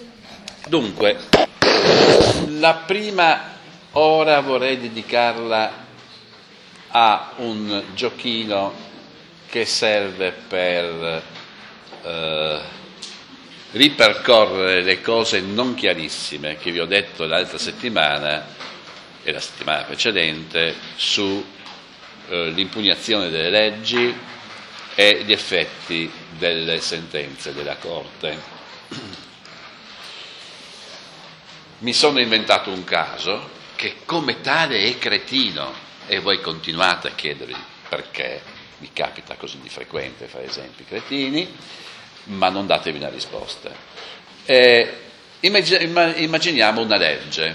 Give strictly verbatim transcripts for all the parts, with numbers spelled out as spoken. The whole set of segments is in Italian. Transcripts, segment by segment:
Dunque, la prima ora vorrei dedicarla a un giochino che serve per eh, ripercorrere le cose non chiarissime che vi ho detto l'altra settimana e la settimana precedente su eh, l'impugnazione delle leggi e gli effetti delle sentenze della Corte. Mi sono inventato un caso che come tale è cretino e voi continuate a chiedervi perché mi capita così di frequente fare esempi cretini, ma non datevi una risposta. Eh, immaginiamo una legge,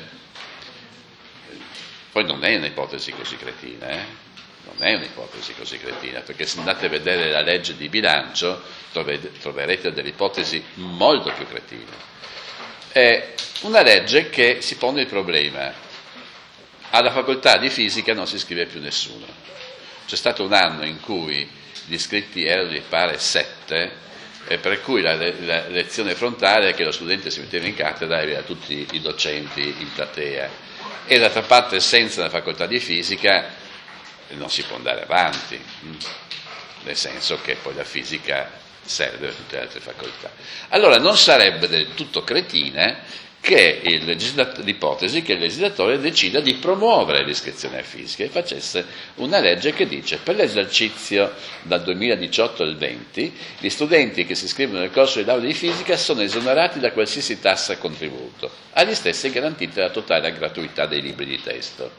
poi non è un'ipotesi così cretina, eh? non è un'ipotesi così cretina, perché se andate a vedere la legge di bilancio troverete delle ipotesi molto più cretine. È una legge che si pone il problema: alla facoltà di fisica non si iscrive più nessuno. C'è stato un anno in cui gli iscritti erano, mi pare, sette, e per cui la, la lezione frontale è che lo studente si metteva in cattedra e aveva tutti i docenti in platea. E d'altra parte, senza la facoltà di fisica non si può andare avanti, nel senso che poi la fisica serve per tutte le altre facoltà. Allora non sarebbe del tutto cretina che il legislat- l'ipotesi che il legislatore decida di promuovere l'iscrizione a fisica e facesse una legge che dice: per l'esercizio dal duemiladiciotto al venti gli studenti che si iscrivono nel corso di laurea di fisica sono esonerati da qualsiasi tassa e contributo, agli stessi è garantita la totale gratuità dei libri di testo.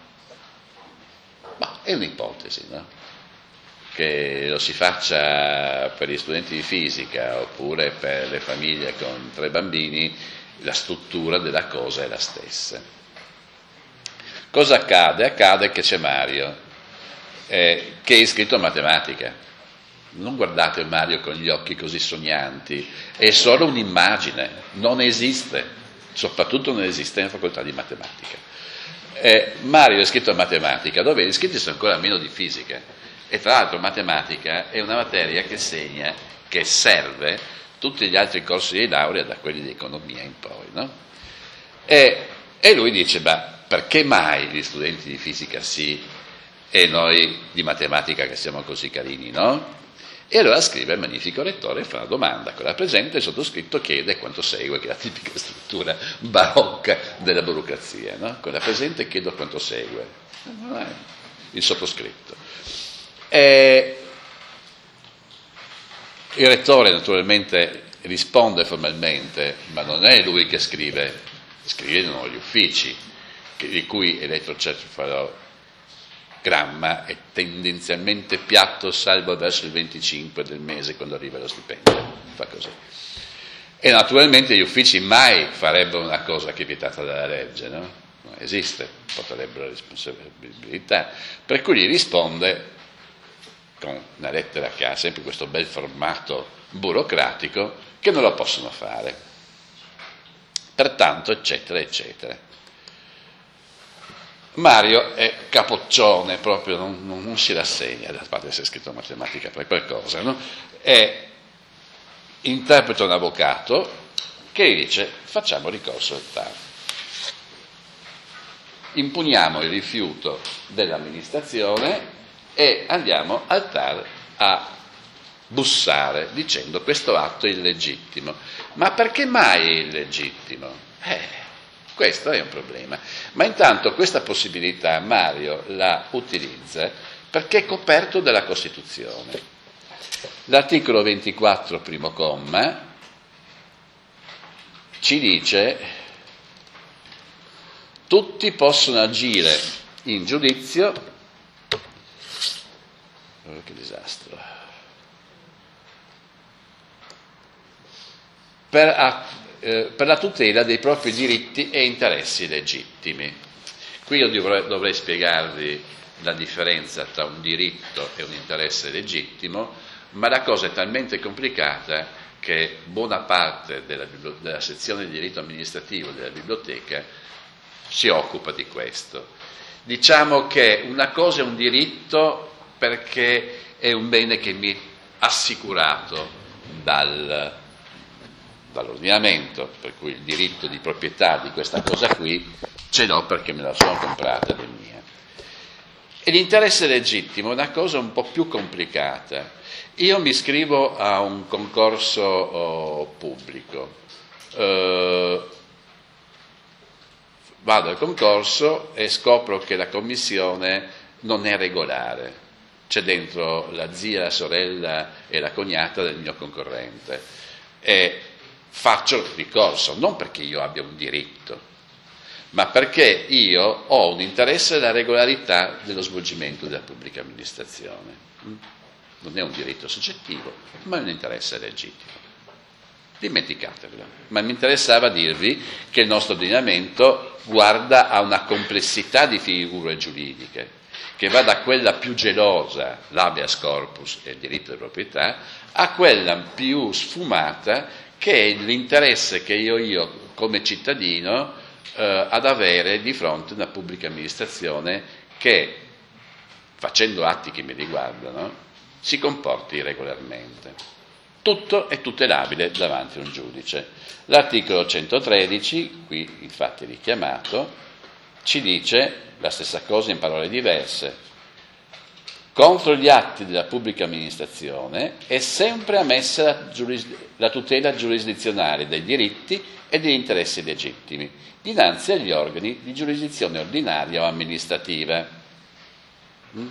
Ma è un'ipotesi, no? Che lo si faccia per gli studenti di fisica oppure per le famiglie con tre bambini, la struttura della cosa è la stessa. Cosa accade? Accade che c'è Mario, eh, che è iscritto a matematica. Non guardate Mario con gli occhi così sognanti, è solo un'immagine, non esiste, soprattutto non esiste nella facoltà di matematica. Eh, Mario è iscritto a matematica, dove gli iscritti sono ancora meno di fisica. E tra l'altro matematica è una materia che segna, che serve tutti gli altri corsi di laurea, da quelli di economia in poi, no? E, e lui dice: ma perché mai gli studenti di fisica sì e noi di matematica che siamo così carini, no? E allora scrive il magnifico rettore e fa una domanda, quella presente, il sottoscritto chiede quanto segue, che è la tipica struttura barocca della burocrazia, no? Quella presente chiedo quanto segue, il sottoscritto. E il rettore naturalmente risponde formalmente, ma non è lui che scrive, scrivono gli uffici, di cui elettrocefalogramma è tendenzialmente piatto, salvo verso il venticinque del mese, quando arriva lo stipendio, fa così. E naturalmente gli uffici mai farebbero una cosa che è vietata dalla legge, no? Non esiste, porterebbero la responsabilità, per cui gli risponde con una lettera che ha sempre questo bel formato burocratico, che non lo possono fare. Pertanto, eccetera, eccetera. Mario è capoccione, proprio non, non, non si rassegna, da parte di essere scritto matematica per qualcosa, no? E interpreta un avvocato che gli dice: facciamo ricorso al T A R. Impugniamo il rifiuto dell'amministrazione e andiamo al T A R a bussare dicendo: questo atto è illegittimo. Ma perché mai è illegittimo? Eh, questo è un problema. Ma intanto questa possibilità Mario la utilizza perché è coperto dalla Costituzione. L'articolo ventiquattro, primo comma, ci dice: tutti possono agire in giudizio. Oh, che disastro. Per, eh, per la tutela dei propri diritti e interessi legittimi. Qui io dovrei, dovrei spiegarvi la differenza tra un diritto e un interesse legittimo, ma la cosa è talmente complicata che buona parte della, della sezione di diritto amministrativo della biblioteca si occupa di questo. Diciamo che una cosa è un diritto perché è un bene che mi è assicurato dal, dall'ordinamento, per cui il diritto di proprietà di questa cosa qui ce l'ho perché me la sono comprata ed è mia. E l'interesse legittimo è una cosa un po' più complicata. Io mi iscrivo a un concorso oh, pubblico, eh, vado al concorso e scopro che la commissione non è regolare, c'è dentro la zia, la sorella e la cognata del mio concorrente e faccio ricorso, non perché io abbia un diritto, ma perché io ho un interesse alla regolarità dello svolgimento della pubblica amministrazione. Non è un diritto soggettivo, ma è un interesse legittimo. Dimenticatevelo. Ma mi interessava dirvi che il nostro ordinamento guarda a una complessità di figure giuridiche, che va da quella più gelosa, l'habeas corpus e il diritto di proprietà, a quella più sfumata, che è l'interesse che io, io come cittadino, eh, ad avere di fronte a una pubblica amministrazione che, facendo atti che mi riguardano, si comporti regolarmente. Tutto è tutelabile davanti a un giudice. L'articolo centotredici, qui infatti richiamato, ci dice la stessa cosa in parole diverse. Contro gli atti della pubblica amministrazione è sempre ammessa la, giuris- la tutela giurisdizionale dei diritti e degli interessi legittimi dinanzi agli organi di giurisdizione ordinaria o amministrativa. Mm?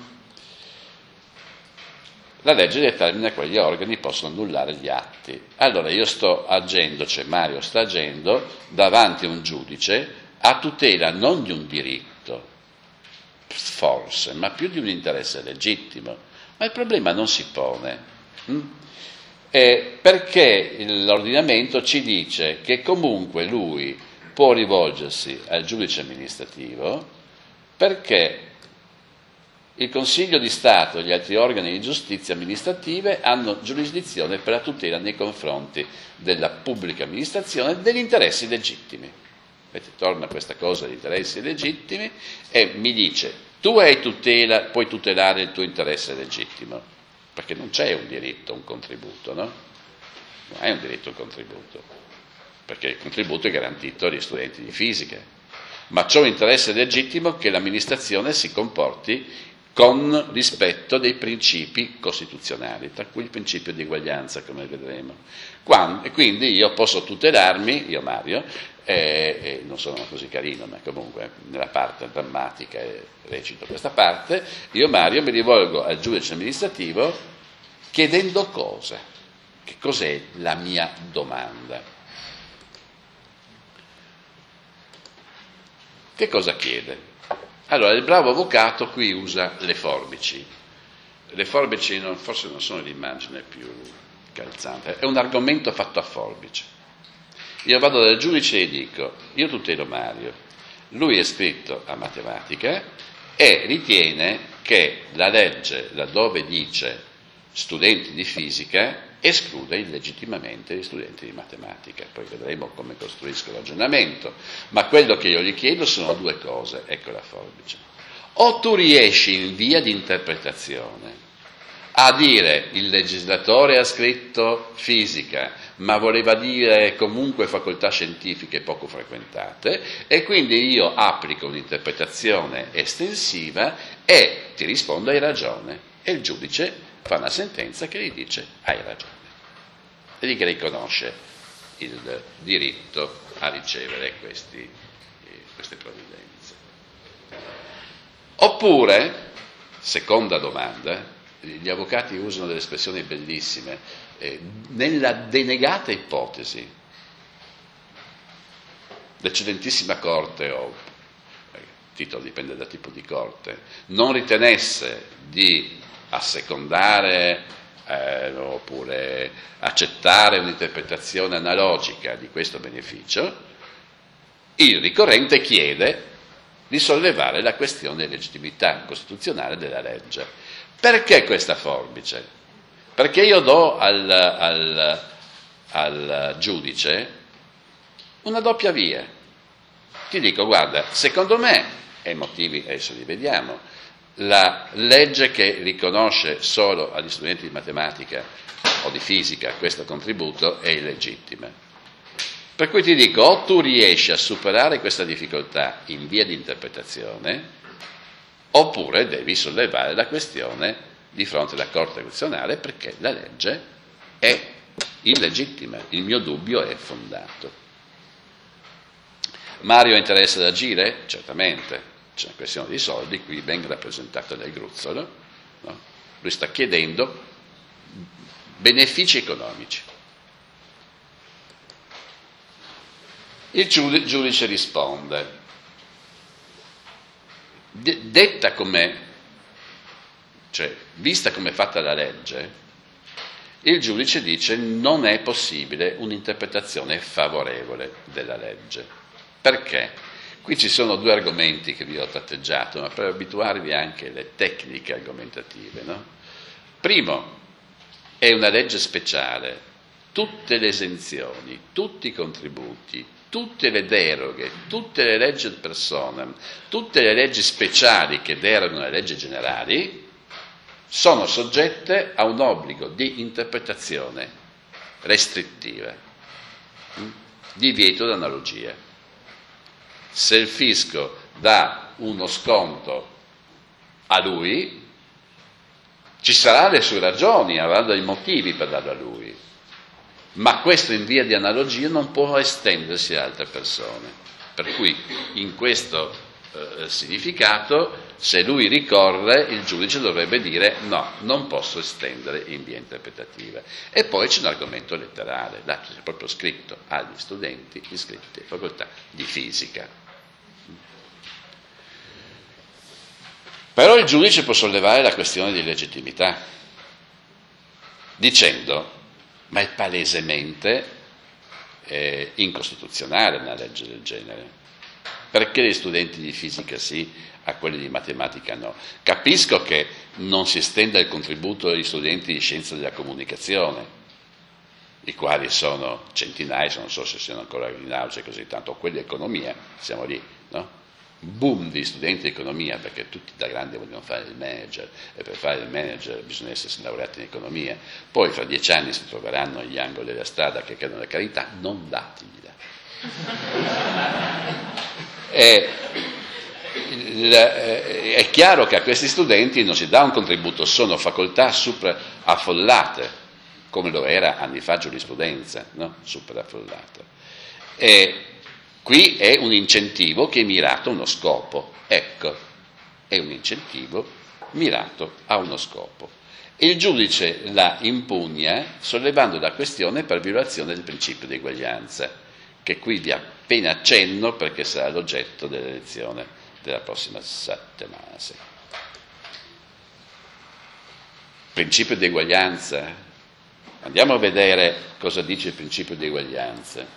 La legge determina quali organi possono annullare gli atti. Allora io sto agendo, cioè Mario sta agendo, davanti a un giudice a tutela non di un diritto, forse, ma più di un interesse legittimo. Ma il problema non si pone. Hm? Eh, perché l'ordinamento ci dice che comunque lui può rivolgersi al giudice amministrativo perché il Consiglio di Stato e gli altri organi di giustizia amministrative hanno giurisdizione per la tutela nei confronti della pubblica amministrazione degli interessi legittimi. Vedete, torna questa cosa degli interessi legittimi e mi dice, tu hai tutela, puoi tutelare il tuo interesse legittimo, perché non c'è un diritto, un contributo, no? Non hai un diritto, un contributo, perché il contributo è garantito agli studenti di fisica, ma c'è un interesse legittimo che l'amministrazione si comporti con rispetto dei principi costituzionali, tra cui il principio di eguaglianza, come vedremo. Quando, e quindi io posso tutelarmi, io Mario, eh, eh, non sono così carino, ma comunque nella parte drammatica eh, recito questa parte, io Mario mi rivolgo al giudice amministrativo chiedendo cosa? Che cos'è la mia domanda? Che cosa chiede? Allora, il bravo avvocato qui usa le forbici. Le forbici non, forse non sono l'immagine più calzante, è un argomento fatto a forbice. Io vado dal giudice e dico, io tutelo Mario, lui è iscritto a matematica e ritiene che la legge, laddove dice studenti di fisica, esclude illegittimamente gli studenti di matematica. Poi vedremo come costruisco il ragionamento, ma quello che io gli chiedo sono due cose, ecco la forbice. O tu riesci in via di interpretazione a dire il legislatore ha scritto fisica, ma voleva dire comunque facoltà scientifiche poco frequentate, e quindi io applico un'interpretazione estensiva e ti rispondo hai ragione, e il giudice fa una sentenza che gli dice hai ragione e gli riconosce il diritto a ricevere questi, eh, queste provvidenze. Oppure, seconda domanda, gli avvocati usano delle espressioni bellissime, eh, nella denegata ipotesi l'eccellentissima Corte, o eh, il titolo dipende dal tipo di Corte, non ritenesse di assecondare eh, oppure accettare un'interpretazione analogica di questo beneficio, il ricorrente chiede di sollevare la questione di legittimità costituzionale della legge. Perché questa forbice? Perché io do al, al, al giudice una doppia via. Ti dico, guarda, secondo me, e i motivi adesso li vediamo, la legge che riconosce solo agli studenti di matematica o di fisica questo contributo è illegittima. Per cui ti dico, o tu riesci a superare questa difficoltà in via di interpretazione, oppure devi sollevare la questione di fronte alla Corte Costituzionale perché la legge è illegittima, il mio dubbio è fondato. Mario ha interesse ad agire? Certamente, c'è una questione di soldi, qui ben rappresentato dal Gruzzolo, no? Lui sta chiedendo benefici economici. Il giudice risponde, detta come, cioè vista come è fatta la legge, il giudice dice non è possibile un'interpretazione favorevole della legge. Perché? Qui ci sono due argomenti che vi ho tratteggiato, ma per abituarvi anche alle tecniche argomentative, no? Primo, è una legge speciale, tutte le esenzioni, tutti i contributi, tutte le deroghe, tutte le leggi ad personam, tutte le leggi speciali che derogano alle leggi generali sono soggette a un obbligo di interpretazione restrittiva, divieto d'analogia. Se il fisco dà uno sconto a lui, ci saranno le sue ragioni, avrà dei motivi per darlo a lui, ma questo in via di analogia non può estendersi a altre persone. Per cui in questo eh, significato, se lui ricorre, il giudice dovrebbe dire no, non posso estendere in via interpretativa. E poi c'è un argomento letterale, là c'è proprio scritto agli studenti iscritti alla facoltà di fisica. Però il giudice può sollevare la questione di legittimità, dicendo ma è palesemente eh, incostituzionale una legge del genere. Perché gli studenti di fisica sì, a quelli di matematica no? Capisco che non si estenda il contributo agli studenti di scienza della comunicazione, i quali sono centinaia, non so se siano ancora in auge così tanto, o quelli di economia, siamo lì, no? Boom di studenti di economia, perché tutti da grandi vogliono fare il manager, e per fare il manager bisogna essersi laureati in economia. Poi fra dieci anni si troveranno agli angoli della strada che chiedono la carità, non datigliela. E, il, è chiaro che a questi studenti non si dà un contributo, sono facoltà super affollate, come lo era anni fa giurisprudenza, no? Super affollata. E qui è un incentivo che è mirato a uno scopo, ecco, è un incentivo mirato a uno scopo. E il giudice la impugna sollevando la questione per violazione del principio di eguaglianza, che qui vi appena accenno perché sarà l'oggetto della lezione della prossima settimana. Principio di eguaglianza, andiamo a vedere cosa dice il principio di eguaglianza.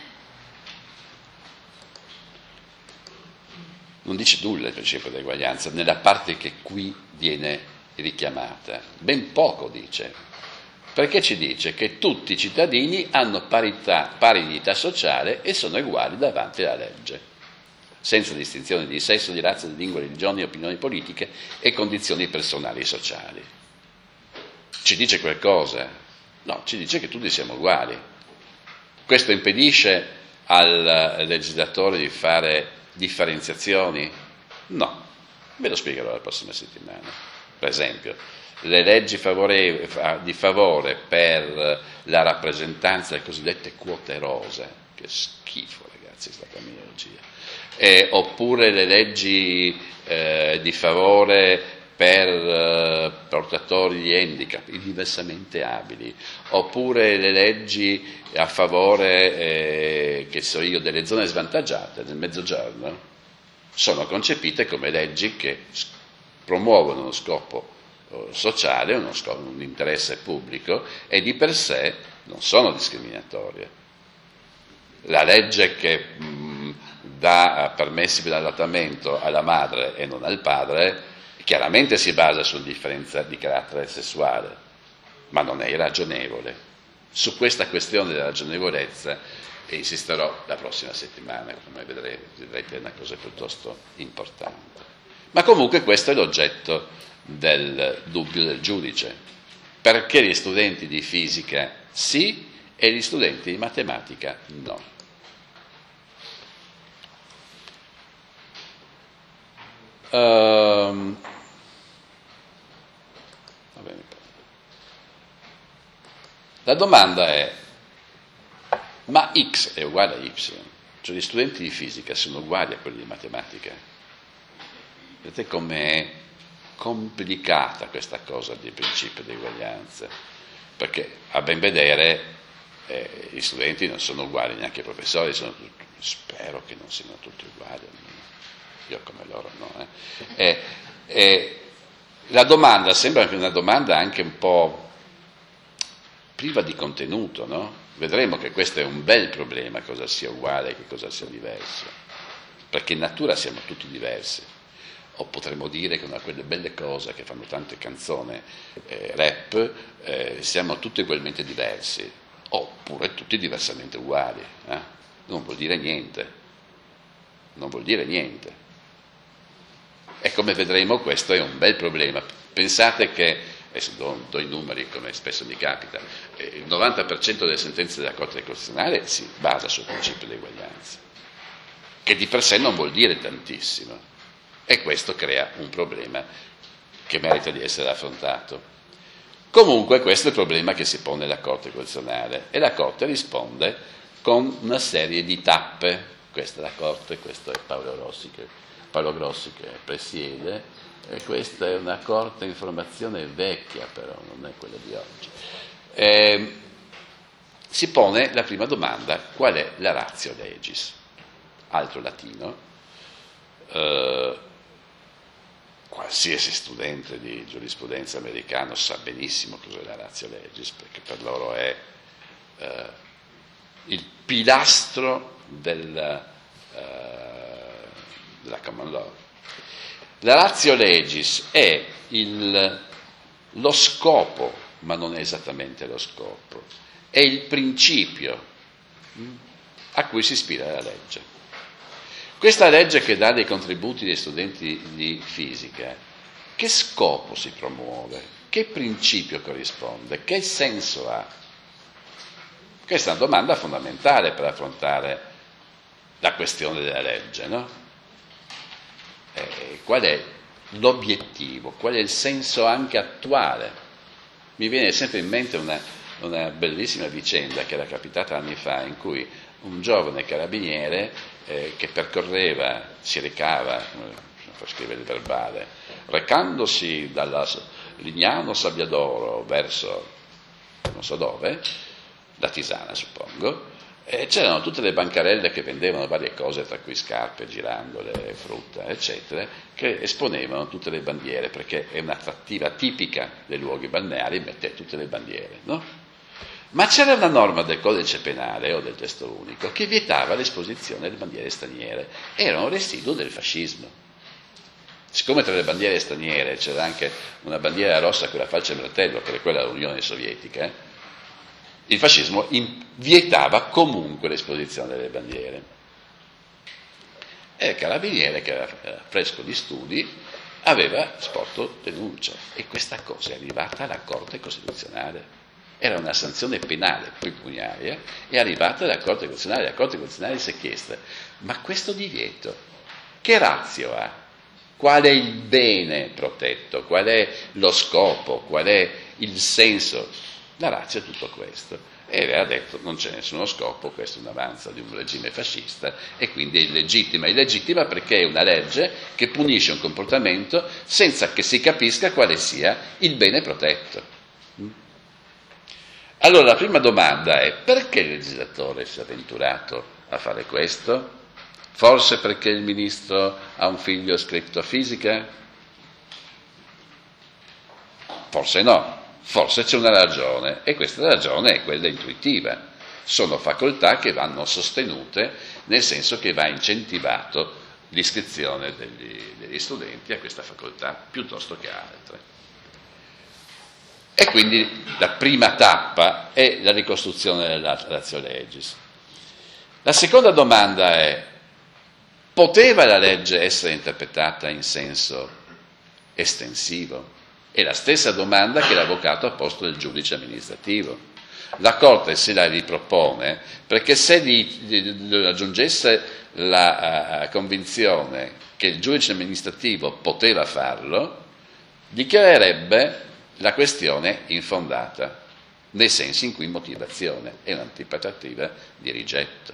Non dice nulla il principio di eguaglianza nella parte che qui viene richiamata, ben poco dice, perché ci dice che tutti i cittadini hanno parità, pari dignità sociale e sono uguali davanti alla legge, senza distinzione di sesso, di razza, di lingua, religioni, opinioni politiche e condizioni personali e sociali. Ci dice qualcosa? No, ci dice che tutti siamo uguali. Questo impedisce al legislatore di fare differenziazioni? No, ve lo spiegherò la prossima settimana. Per esempio, le leggi di favore per la rappresentanza delle cosiddette quote rosa, che schifo ragazzi sta terminologia, eh, oppure le leggi eh, di favore per eh, portatori di handicap, i diversamente abili, oppure le leggi a favore, eh, che so io, delle zone svantaggiate del Mezzogiorno, sono concepite come leggi che promuovono uno scopo eh, sociale, uno scopo, un interesse pubblico e di per sé non sono discriminatorie. La legge che mh, dà permessi per l'allattamento alla madre e non al padre chiaramente si basa su differenza di carattere sessuale, ma non è irragionevole. Su questa questione della ragionevolezza insisterò la prossima settimana, come vedrete, vedrete è una cosa piuttosto importante. Ma comunque questo è l'oggetto del dubbio del giudice. Perché gli studenti di fisica sì e gli studenti di matematica no? Um, va bene. La domanda è: ma x è uguale a y? Cioè gli studenti di fisica sono uguali a quelli di matematica? Vedete com'è complicata questa cosa del principio di uguaglianza, perché a ben vedere eh, gli studenti non sono uguali, neanche i professori sono, spero che non siano tutti uguali, io come loro no. Eh. E, e la domanda sembra una domanda anche un po' priva di contenuto, no? Vedremo che questo è un bel problema, cosa sia uguale e che cosa sia diverso, perché in natura siamo tutti diversi. O potremmo dire che una di quelle belle cose che fanno tante canzoni eh, rap, eh, siamo tutti ugualmente diversi, oppure tutti diversamente uguali. Eh? Non vuol dire niente, non vuol dire niente. E come vedremo questo è un bel problema. Pensate che, adesso do, do i numeri come spesso mi capita, eh, il novanta per cento delle sentenze della Corte Costituzionale si basa sul principio di uguaglianza, che di per sé non vuol dire tantissimo. E questo crea un problema che merita di essere affrontato. Comunque questo è il problema che si pone la Corte Costituzionale e la Corte risponde con una serie di tappe. Questa è la Corte, questo è Paolo Rossi che, Paolo Grossi che presiede, e questa è una Corte in formazione vecchia, però non è quella di oggi. Eh, si pone la prima domanda: qual è la ratio legis? Altro latino. Eh, Qualsiasi studente di giurisprudenza americano sa benissimo cos'è la ratio legis, perché per loro è eh, il pilastro del, eh, della common law. La ratio legis è il, lo scopo, ma non è esattamente lo scopo, è il principio mh, a cui si ispira la legge. Questa legge che dà dei contributi agli studenti di fisica, che scopo si promuove? Che principio corrisponde? Che senso ha? Questa è una domanda fondamentale per affrontare la questione della legge, no? Eh, qual è l'obiettivo? Qual è il senso anche attuale? Mi viene sempre in mente una, una bellissima vicenda che era capitata anni fa, in cui un giovane carabiniere eh, che percorreva, si recava, per scrivere il verbale, recandosi dalla Lignano Sabbiadoro verso non so dove, da Tisana suppongo, e c'erano tutte le bancarelle che vendevano varie cose, tra cui scarpe, girandole, frutta, eccetera, che esponevano tutte le bandiere, perché è un'attrattiva tipica dei luoghi balneari mettere tutte le bandiere, no? Ma c'era una norma del codice penale o del testo unico che vietava l'esposizione delle bandiere straniere, era un residuo del fascismo. Siccome tra le bandiere straniere c'era anche una bandiera rossa con la falce e martello, che era quella dell'Unione Sovietica, eh, il fascismo in, vietava comunque l'esposizione delle bandiere. E il carabiniere, che era fresco di studi, aveva sporto denuncia, e questa cosa è arrivata alla Corte Costituzionale. Era una sanzione penale pecuniaria, è arrivata alla Corte Costituzionale. La Corte Costituzionale si è chiesta: ma questo divieto che ratio ha? Qual è il bene protetto? Qual è lo scopo? Qual è il senso? La ratio è tutto questo. E aveva detto: non c'è nessuno scopo, questo è un avanzo di un regime fascista e quindi è illegittima. Illegittima perché è una legge che punisce un comportamento senza che si capisca quale sia il bene protetto. Allora la prima domanda è: perché il legislatore si è avventurato a fare questo? Forse perché il ministro ha un figlio iscritto a fisica? Forse no, forse c'è una ragione, e questa ragione è quella intuitiva. Sono facoltà che vanno sostenute, nel senso che va incentivato l'iscrizione degli, degli studenti a questa facoltà piuttosto che a altre. E quindi la prima tappa è la ricostruzione della ratio legis. La seconda domanda è: poteva la legge essere interpretata in senso estensivo? È la stessa domanda che l'avvocato ha posto al giudice amministrativo. La Corte se la ripropone perché se gli, gli aggiungesse la uh, convinzione che il giudice amministrativo poteva farlo, dichiarerebbe la questione infondata, nei sensi in cui motivazione è un'interpretativa di rigetto.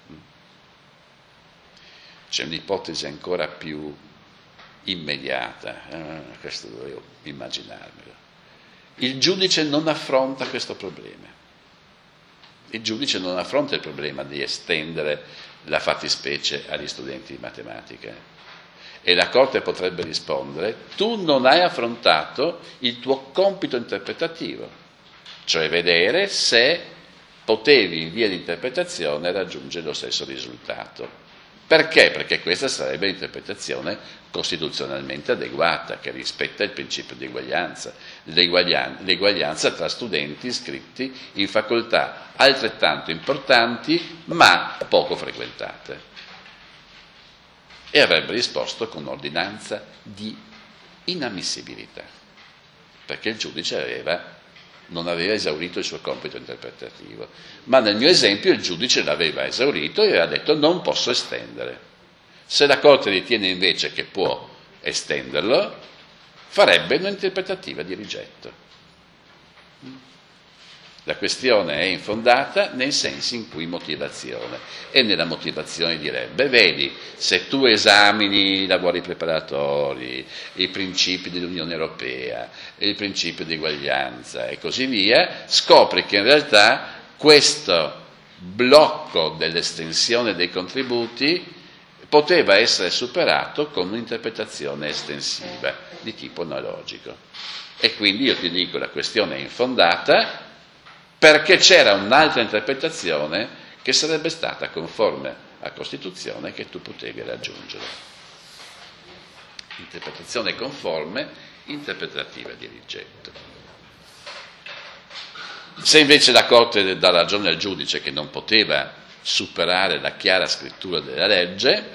C'è un'ipotesi ancora più immediata, eh, questo dovevo immaginarmelo. Il giudice non affronta questo problema. Il giudice non affronta il problema di estendere la fattispecie agli studenti di matematica. E la Corte potrebbe rispondere: tu non hai affrontato il tuo compito interpretativo, cioè vedere se potevi in via di interpretazione raggiungere lo stesso risultato. Perché? Perché questa sarebbe l'interpretazione costituzionalmente adeguata, che rispetta il principio di eguaglianza, l'eguaglianza tra studenti iscritti in facoltà altrettanto importanti ma poco frequentate. E avrebbe risposto con ordinanza di inammissibilità, perché il giudice aveva, non aveva esaurito il suo compito interpretativo. Ma nel mio esempio il giudice l'aveva esaurito e aveva detto: non posso estendere. Se la Corte ritiene invece che può estenderlo, farebbe un'interpretativa di rigetto. La questione è infondata nei sensi in cui motivazione, e nella motivazione direbbe: vedi, se tu esamini i lavori preparatori, i principi dell'Unione Europea, il principio di eguaglianza e così via, scopri che in realtà questo blocco dell'estensione dei contributi poteva essere superato con un'interpretazione estensiva di tipo analogico. E quindi io ti dico: la questione è infondata perché c'era un'altra interpretazione che sarebbe stata conforme a Costituzione che tu potevi raggiungere. Interpretazione conforme, interpretativa di rigetto. Se invece la Corte dà ragione al giudice che non poteva superare la chiara scrittura della legge,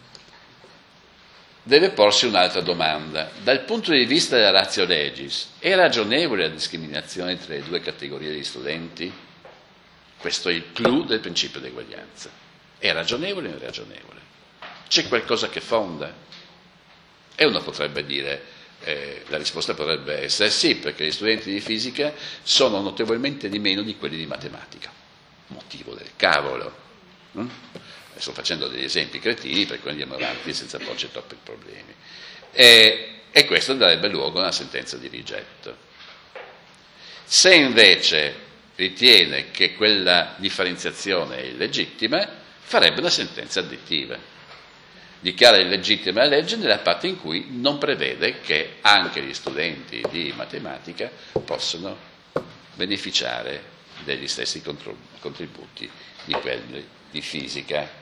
deve porsi un'altra domanda. Dal punto di vista della ratio legis, è ragionevole la discriminazione tra le due categorie di studenti? Questo è il clou del principio di eguaglianza. È ragionevole o irragionevole? C'è qualcosa che fonda? E uno potrebbe dire, eh, la risposta potrebbe essere sì, perché gli studenti di fisica sono notevolmente di meno di quelli di matematica. Motivo del cavolo. Hm? Sto facendo degli esempi cretini per cui andiamo avanti senza porci troppi problemi. E, e questo darebbe luogo a una sentenza di rigetto. Se invece ritiene che quella differenziazione è illegittima, farebbe una sentenza addittiva. Dichiara illegittima la legge nella parte in cui non prevede che anche gli studenti di matematica possano beneficiare degli stessi contributi di quelli di fisica.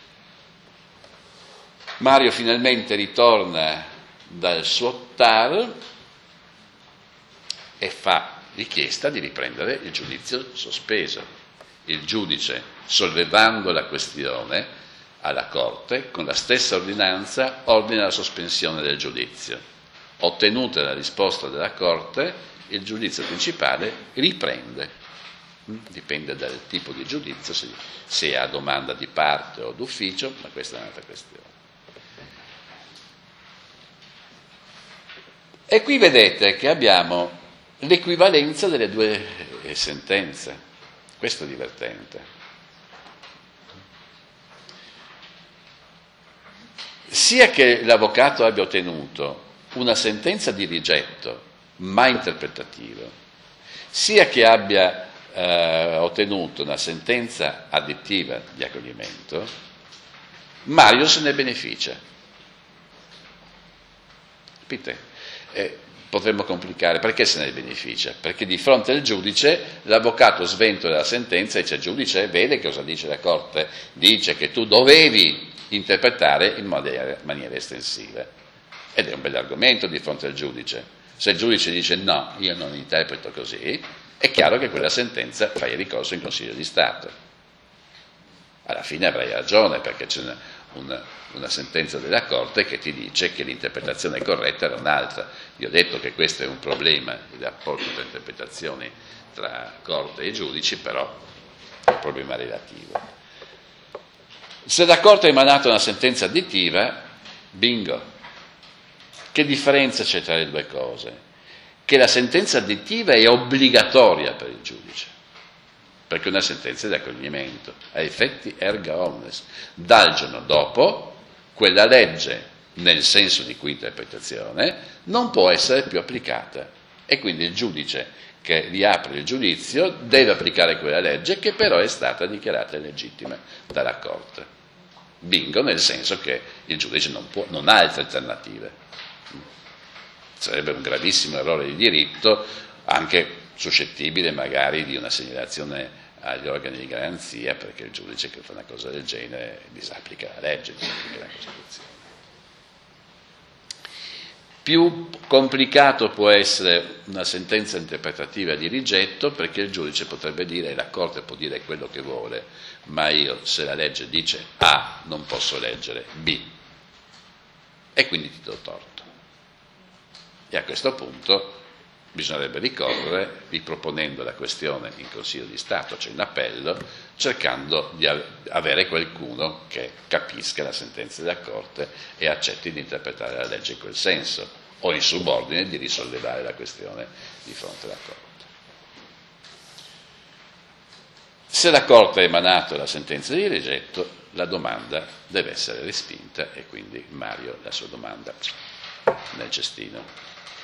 Mario finalmente ritorna dal suo T A R e fa richiesta di riprendere il giudizio sospeso. Il giudice, sollevando la questione alla Corte, con la stessa ordinanza ordina la sospensione del giudizio. Ottenuta la risposta della Corte, il giudizio principale riprende. Dipende dal tipo di giudizio, se, se è a domanda di parte o d'ufficio, ma questa è un'altra questione. E qui vedete che abbiamo l'equivalenza delle due sentenze. Questo è divertente. Sia che l'avvocato abbia ottenuto una sentenza di rigetto, ma interpretativo, sia che abbia eh, ottenuto una sentenza additiva di accoglimento, Mario se ne beneficia. Capite? Eh, potremmo complicare, perché se ne beneficia? Perché di fronte al giudice l'avvocato sventola la sentenza e dice: giudice, vede cosa dice la Corte? Dice che tu dovevi interpretare in maniera, maniera estensiva. Ed è un bell'argomento di fronte al giudice. Se il giudice dice no, io non interpreto così, è chiaro che quella sentenza fai ricorso in Consiglio di Stato. Alla fine avrai ragione, perché c'è una, una, una sentenza della Corte che ti dice che l'interpretazione corretta era un'altra. Io ho detto che questo è un problema, il rapporto tra interpretazioni tra Corte e giudici, però è un problema relativo. Se la Corte ha emanato una sentenza additiva, Bingo! Che differenza c'è tra le due cose? Che la sentenza addittiva è obbligatoria per il giudice, perché è una sentenza di accoglimento, a effetti erga omnes. Dal giorno dopo, quella legge, nel senso di cui interpretazione, non può essere più applicata. E quindi il giudice che riapre il giudizio deve applicare quella legge che però è stata dichiarata illegittima dalla Corte. Bingo, nel senso che il giudice non, può, non ha altre alternative. Sarebbe un gravissimo errore di diritto, anche suscettibile magari di una segnalazione agli organi di garanzia, perché il giudice che fa una cosa del genere disapplica la legge, disapplica la Costituzione. Più complicato può essere una sentenza interpretativa di rigetto, perché il giudice potrebbe dire, e la Corte può dire quello che vuole, ma io se la legge dice A non posso leggere B, e quindi ti do torto. E a questo punto bisognerebbe ricorrere, riproponendo la questione in Consiglio di Stato, cioè in appello, cercando di avere qualcuno che capisca la sentenza della Corte e accetti di interpretare la legge in quel senso, o in subordine di risollevare la questione di fronte alla Corte. Se la Corte ha emanato la sentenza di rigetto, la domanda deve essere respinta e quindi Mario la sua domanda nel cestino.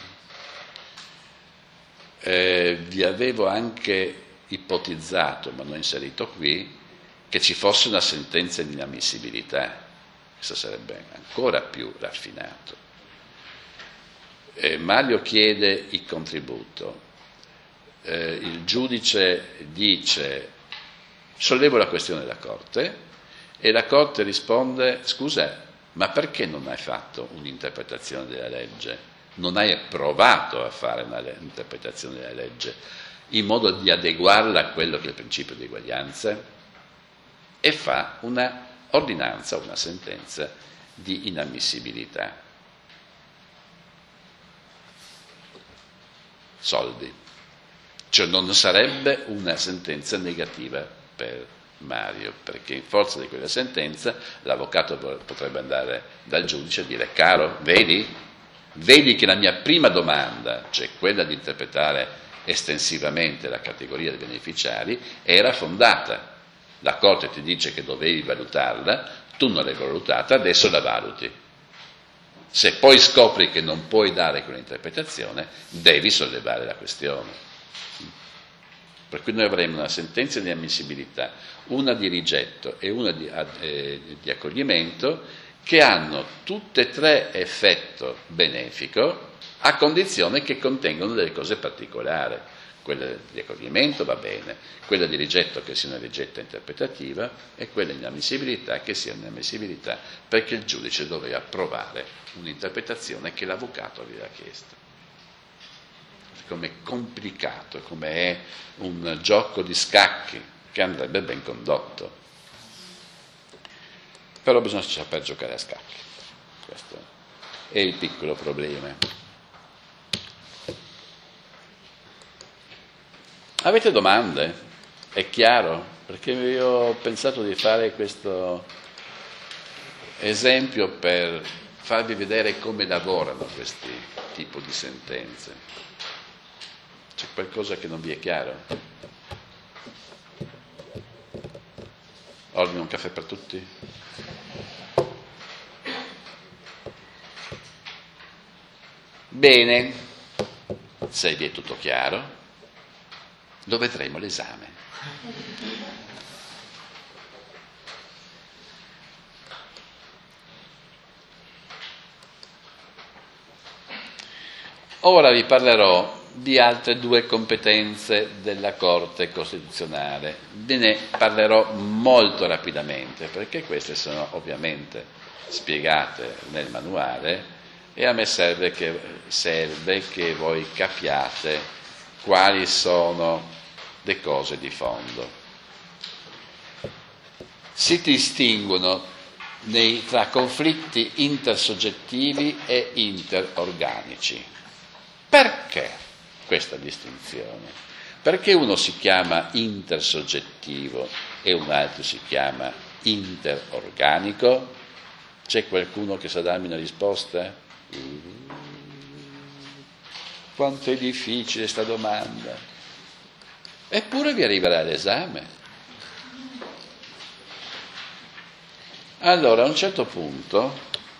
Eh, vi avevo anche ipotizzato, ma non inserito qui, che ci fosse una sentenza di inammissibilità. Questo sarebbe ancora più raffinato. Eh, Mario chiede il contributo, eh, il giudice dice sollevo la questione della Corte e la Corte risponde scusa, ma perché non hai fatto un'interpretazione della legge? Non hai provato a fare un'interpretazione della legge in modo di adeguarla a quello che è il principio di eguaglianza, e fa una ordinanza, una sentenza di inammissibilità. Soldi. Cioè non sarebbe una sentenza negativa per Mario, perché in forza di quella sentenza l'avvocato potrebbe andare dal giudice e dire caro, vedi? Vedi che la mia prima domanda, cioè quella di interpretare estensivamente la categoria dei beneficiari, era fondata. La Corte ti dice che dovevi valutarla, tu non l'hai valutata, adesso la valuti. Se poi scopri che non puoi dare quell'interpretazione, devi sollevare la questione. Per cui noi avremo una sentenza di ammissibilità, una di rigetto e una di, eh, di accoglimento, che hanno tutte e tre effetto benefico, a condizione che contengono delle cose particolari. Quella di accoglimento va bene, quella di rigetto che sia una rigetta interpretativa e quella di inammissibilità che sia un'inammissibilità perché il giudice doveva approvare un'interpretazione che l'avvocato aveva chiesto. Come è complicato, come è un gioco di scacchi che andrebbe ben condotto. Però bisogna saper giocare a scacchi, questo è il piccolo problema. Avete domande? È chiaro? Perché io ho pensato di fare questo esempio per farvi vedere come lavorano questi tipi di sentenze. C'è qualcosa che non vi è chiaro? Ordino un caffè per tutti? Bene, se vi è tutto chiaro, lo vedremo l'esame. Ora vi parlerò di altre due competenze della Corte Costituzionale. Ve ne parlerò molto rapidamente, perché queste sono ovviamente spiegate nel manuale e a me serve che, serve che voi capiate quali sono le cose di fondo. Si distinguono nei, tra conflitti intersoggettivi e interorganici. Perché questa distinzione? Perché uno si chiama intersoggettivo e un altro si chiama interorganico? C'è qualcuno che sa darmi una risposta? Uh, quanto è difficile sta domanda. Eppure vi arriverà l'esame. Allora, a un certo punto,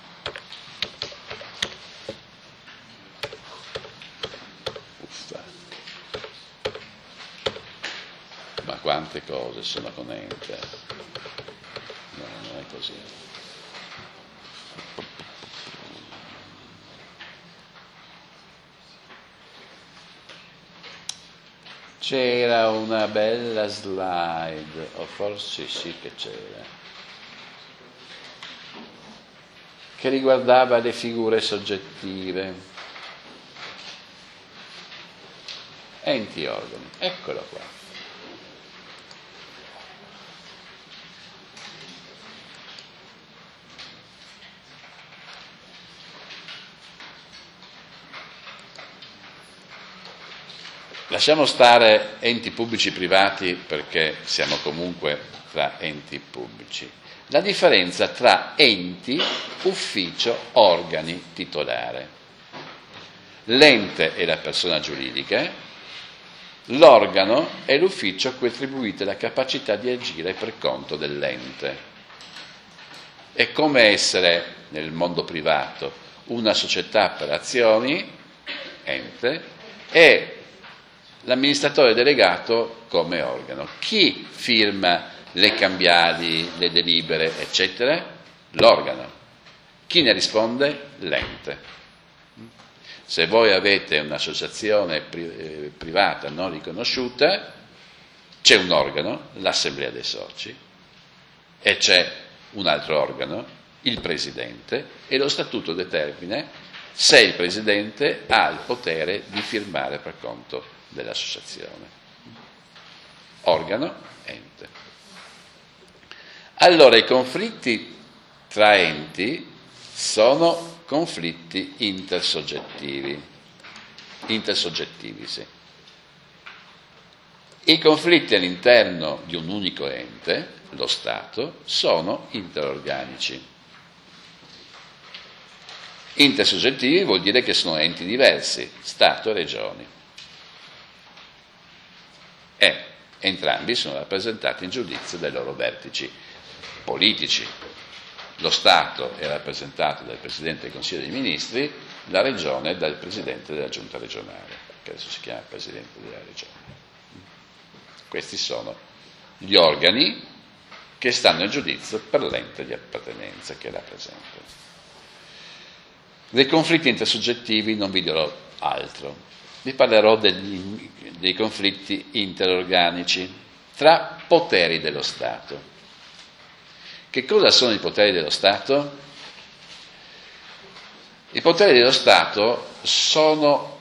uffa, ma quante cose sono con Enter. No, non è così. C'era una bella slide, o forse sì che c'era, che riguardava le figure soggettive, enti organi, eccolo qua. Lasciamo stare enti pubblici privati perché siamo comunque tra enti pubblici. La differenza tra enti, ufficio, organi, titolare. L'ente è la persona giuridica, l'organo è l'ufficio a cui è attribuita la capacità di agire per conto dell'ente. È come essere, nel mondo privato, una società per azioni, ente, e l'amministratore delegato come organo. Chi firma le cambiali, le delibere, eccetera? L'organo. Chi ne risponde? L'ente. Se voi avete un'associazione pri- privata non riconosciuta, c'è un organo, l'assemblea dei soci, e c'è un altro organo, il presidente, e lo statuto determina se il presidente ha il potere di firmare per conto dell'associazione. Organo, ente. Allora i conflitti tra enti sono conflitti intersoggettivi. Intersoggettivi, sì. I conflitti all'interno di un unico ente, lo Stato, sono interorganici. Intersoggettivi vuol dire che sono enti diversi, Stato e Regioni. E entrambi sono rappresentati in giudizio dai loro vertici politici. Lo Stato è rappresentato dal Presidente del Consiglio dei Ministri, la Regione dal Presidente della Giunta regionale, che adesso si chiama Presidente della Regione. Questi sono gli organi che stanno in giudizio per l'ente di appartenenza che rappresentano. Dei conflitti intersoggettivi non vi dirò altro. Vi parlerò degli, dei conflitti interorganici tra poteri dello Stato. Che cosa sono i poteri dello Stato? I poteri dello Stato sono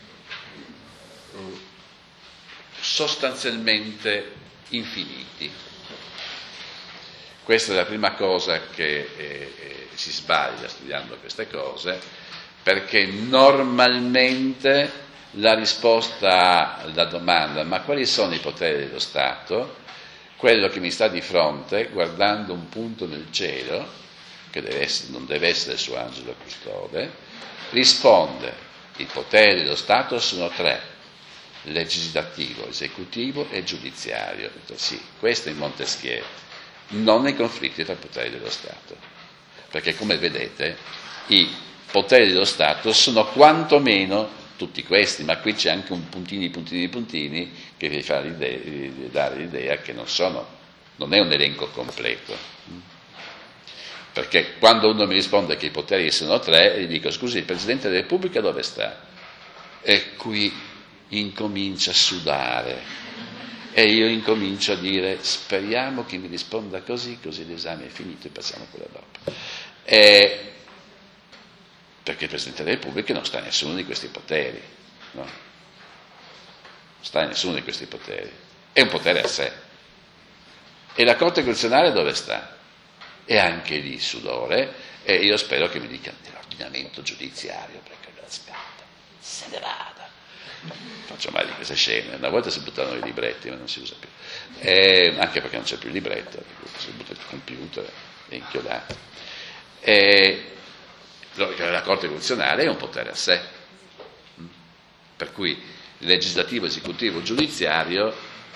sostanzialmente infiniti. Questa è la prima cosa che eh, si sbaglia studiando queste cose, perché normalmente la risposta alla domanda ma quali sono i poteri dello Stato, quello che mi sta di fronte guardando un punto nel cielo, che deve essere, non deve essere il suo angelo custode, risponde: i poteri dello Stato sono tre: legislativo, esecutivo e giudiziario. Ho detto, sì, questo è in Montesquieu, non nei conflitti tra poteri dello Stato, perché come vedete i poteri dello Stato sono quantomeno tutti questi, ma qui c'è anche un puntini, puntini, puntini che vi fa dare l'idea che non sono, non è un elenco completo. Perché quando uno mi risponde che i poteri sono tre, gli dico: scusi, il Presidente della Repubblica dove sta? E qui incomincia a sudare e io incomincio a dire: speriamo che mi risponda così, così l'esame è finito e passiamo a quella dopo. E perché il Presidente della Repubblica non sta in nessuno di questi poteri, no? Non sta in nessuno di questi poteri, è un potere a sé. E la Corte Costituzionale dove sta? E anche lì sudore, e io spero che mi dica dell'ordinamento giudiziario, perché aspetta, se ne vada. Faccio mai di queste scene, una volta si buttavano i libretti, ma non si usa più, e anche perché non c'è più il libretto, si butta il computer, è inchiodato. E la Corte Costituzionale è un potere a sé, per cui legislativo, esecutivo, giudiziario,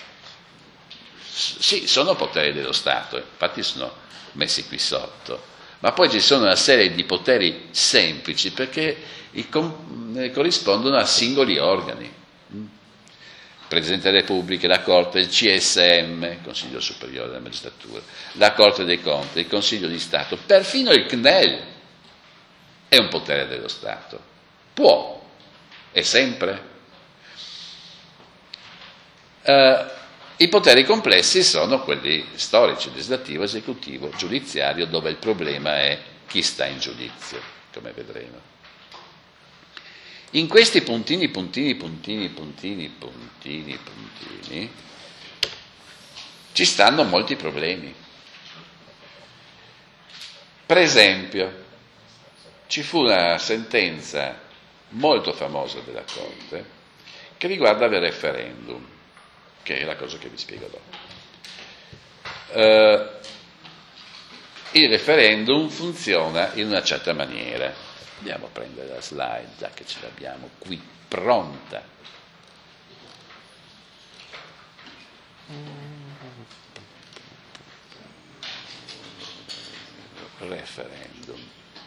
sì, sono poteri dello Stato, infatti sono messi qui sotto, ma poi ci sono una serie di poteri semplici perché corrispondono a singoli organi. Il Presidente della Repubblica, la Corte, il C S M, il Consiglio Superiore della Magistratura, la Corte dei Conti, il Consiglio di Stato, perfino il C N E L è un potere dello Stato. Può, e sempre. Uh, I poteri complessi sono quelli storici, legislativo, esecutivo, giudiziario, dove il problema è chi sta in giudizio, come vedremo. In questi puntini, puntini, puntini, puntini, puntini, puntini, ci stanno molti problemi. Per esempio, ci fu una sentenza molto famosa della Corte che riguarda il referendum, che è la cosa che vi spiego dopo. Uh, il referendum funziona in una certa maniera. Andiamo a prendere la slide, già che ce l'abbiamo qui pronta. Referendum.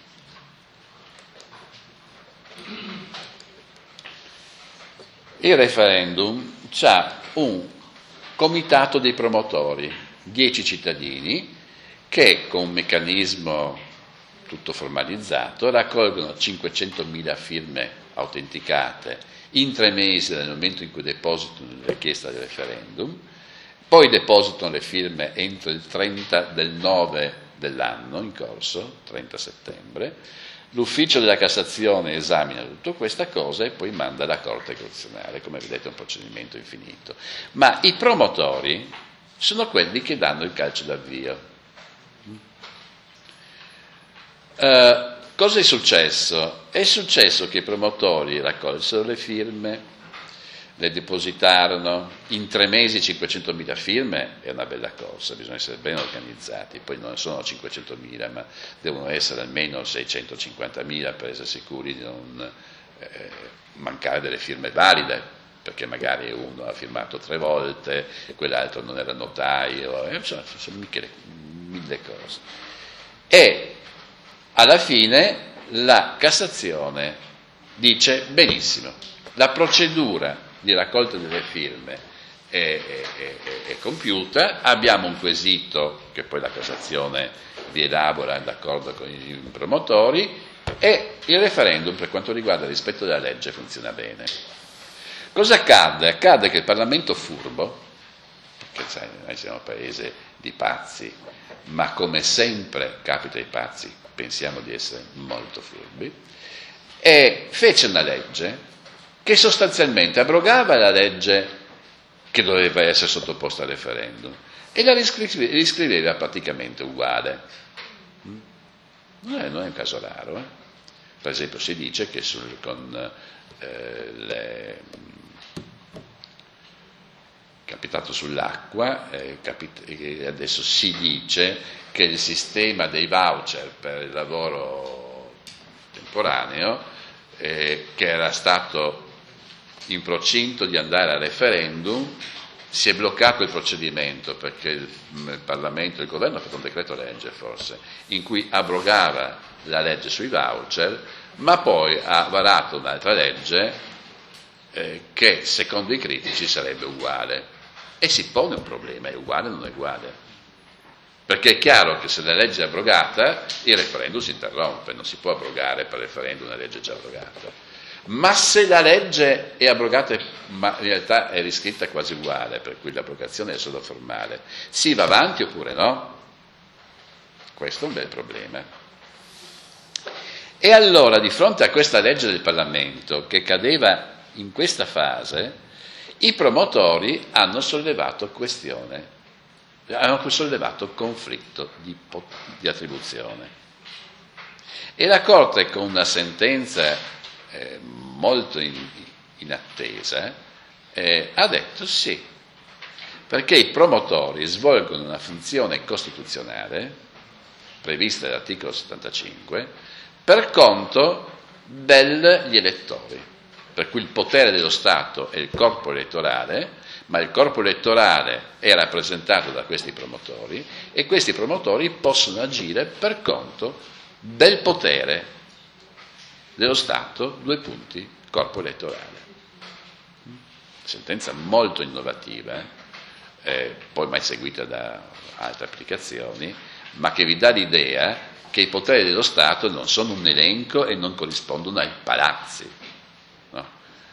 Il referendum ha un comitato dei promotori, dieci cittadini, che con un meccanismo tutto formalizzato raccolgono cinquecentomila firme autenticate in tre mesi dal momento in cui depositano la richiesta del referendum, poi depositano le firme entro il trenta del nove dell'anno in corso, trenta settembre, l'ufficio della Cassazione esamina tutta questa cosa e poi manda alla Corte Costituzionale, come vedete è un procedimento infinito. Ma i promotori sono quelli che danno il calcio d'avvio. Uh, cosa è successo? È successo che i promotori raccolsero le firme, le depositarono, in tre mesi cinquecentomila firme è una bella cosa, bisogna essere ben organizzati, poi non sono cinquecentomila ma devono essere almeno seicentocinquantamila per essere sicuri di non eh, mancare delle firme valide, perché magari uno ha firmato tre volte, quell'altro non era notaio, eh, insomma, sono mille, mille cose. E alla fine la Cassazione dice benissimo, la procedura di raccolta delle firme è, è, è, è compiuta, abbiamo un quesito che poi la Cassazione vi elabora d'accordo con i promotori e il referendum per quanto riguarda il rispetto della legge funziona bene. Cosa accade? Accade che il Parlamento furbo, perché sai, noi siamo un paese di pazzi, ma come sempre capita ai pazzi, pensiamo di essere molto furbi, e fece una legge che sostanzialmente abrogava la legge che doveva essere sottoposta al referendum e la riscri- riscriveva praticamente uguale. Non è, non è un caso raro. Eh? Per esempio si dice che sul, con eh, le... capitato sull'acqua, eh, capit- adesso si dice che il sistema dei voucher per il lavoro temporaneo, eh, che era stato in procinto di andare al referendum, si è bloccato il procedimento perché il, il Parlamento, il governo ha fatto un decreto legge forse, in cui abrogava la legge sui voucher, ma poi ha varato un'altra legge eh, che secondo i critici sarebbe uguale. E si pone un problema, è uguale o non è uguale? Perché è chiaro che se la legge è abrogata, il referendum si interrompe, non si può abrogare per referendum una legge già abrogata. Ma se la legge è abrogata, ma in realtà è riscritta quasi uguale, per cui l'abrogazione è solo formale, si va avanti oppure no? Questo è un bel problema. E allora, di fronte a questa legge del Parlamento, che cadeva in questa fase, i promotori hanno sollevato questione, hanno sollevato conflitto di, di attribuzione. E la Corte, con una sentenza eh, molto in, in attesa, eh, ha detto sì, perché i promotori svolgono una funzione costituzionale, previste dall'articolo settantacinque, per conto degli elettori, per cui il potere dello Stato è il corpo elettorale, ma il corpo elettorale è rappresentato da questi promotori e questi promotori possono agire per conto del potere dello Stato, due punti, corpo elettorale. Sentenza molto innovativa, eh, poi mai seguita da altre applicazioni, ma che vi dà l'idea che i poteri dello Stato non sono un elenco e non corrispondono ai palazzi. No?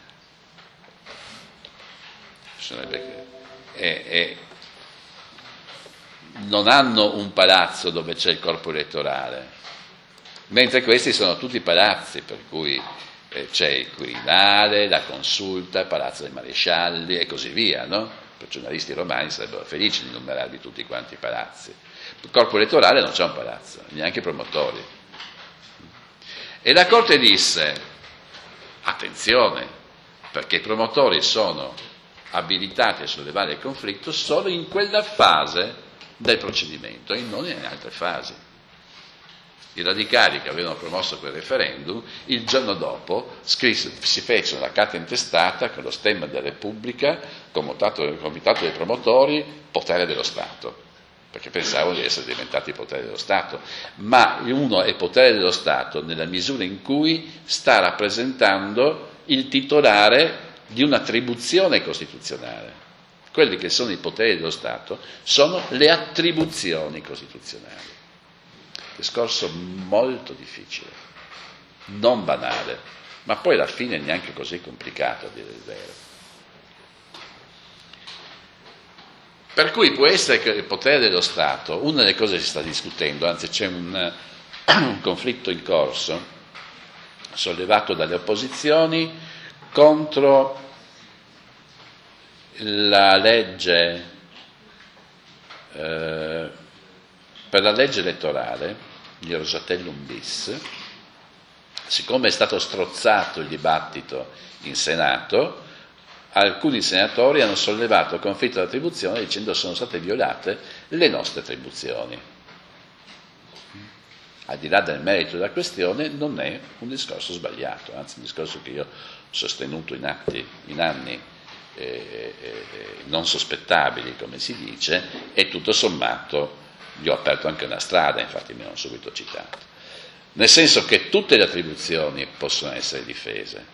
E, e non hanno un palazzo dove c'è il corpo elettorale, mentre questi sono tutti palazzi, per cui eh, c'è il Quirinale, la Consulta, il Palazzo dei Marescialli e così via, no? Per giornalisti romani sarebbero felici di enumerarvi tutti quanti i palazzi. Il corpo elettorale non c'è un palazzo, neanche i promotori. E la Corte disse, attenzione, perché i promotori sono abilitati a sollevare il conflitto solo in quella fase del procedimento e non in altre fasi. I radicali che avevano promosso quel referendum, il giorno dopo scrisse, si fecero la carta intestata con lo stemma della Repubblica, comitato del comitato dei promotori, potere dello Stato, perché pensavano di essere diventati potere dello Stato, ma uno è potere dello Stato nella misura in cui sta rappresentando il titolare di un'attribuzione costituzionale. Quelli che sono i poteri dello Stato sono le attribuzioni costituzionali. Discorso molto difficile, non banale, ma poi alla fine neanche così complicato a dire il vero. Per cui può essere che il potere dello Stato, una delle cose che si sta discutendo, anzi c'è un, un conflitto in corso sollevato dalle opposizioni contro la legge eh, per la legge elettorale, il Rosatellum bis, siccome è stato strozzato il dibattito in Senato, alcuni senatori hanno sollevato conflitto di attribuzione dicendo che sono state violate le nostre attribuzioni. Al di là del merito della questione non è un discorso sbagliato, anzi un discorso che io ho sostenuto in, atti, in anni eh, eh, non sospettabili, come si dice, e tutto sommato gli ho aperto anche una strada, infatti mi hanno subito citato. Nel senso che tutte le attribuzioni possono essere difese,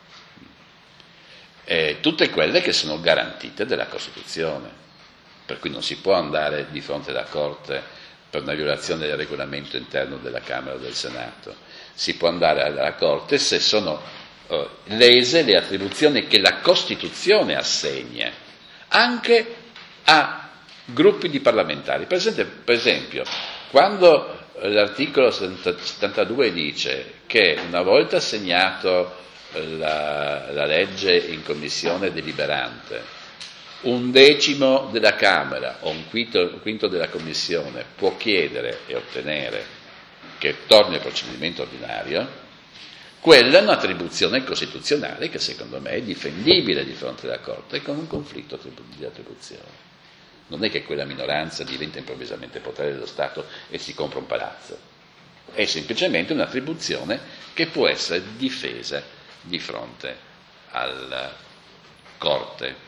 e tutte quelle che sono garantite dalla Costituzione, per cui non si può andare di fronte alla Corte per una violazione del regolamento interno della Camera o del Senato. Si può andare alla Corte se sono eh, lese le attribuzioni che la Costituzione assegna anche a gruppi di parlamentari. Per esempio, per esempio quando l'articolo settantadue dice che una volta assegnato la, la legge in commissione deliberante, un decimo della Camera o un quinto, un quinto della Commissione può chiedere e ottenere che torni al procedimento ordinario, quella è un'attribuzione costituzionale che secondo me è difendibile di fronte alla Corte con un conflitto di attribuzione. Non è che quella minoranza diventa improvvisamente potere dello Stato e si compra un palazzo, è semplicemente un'attribuzione che può essere difesa di fronte alla Corte.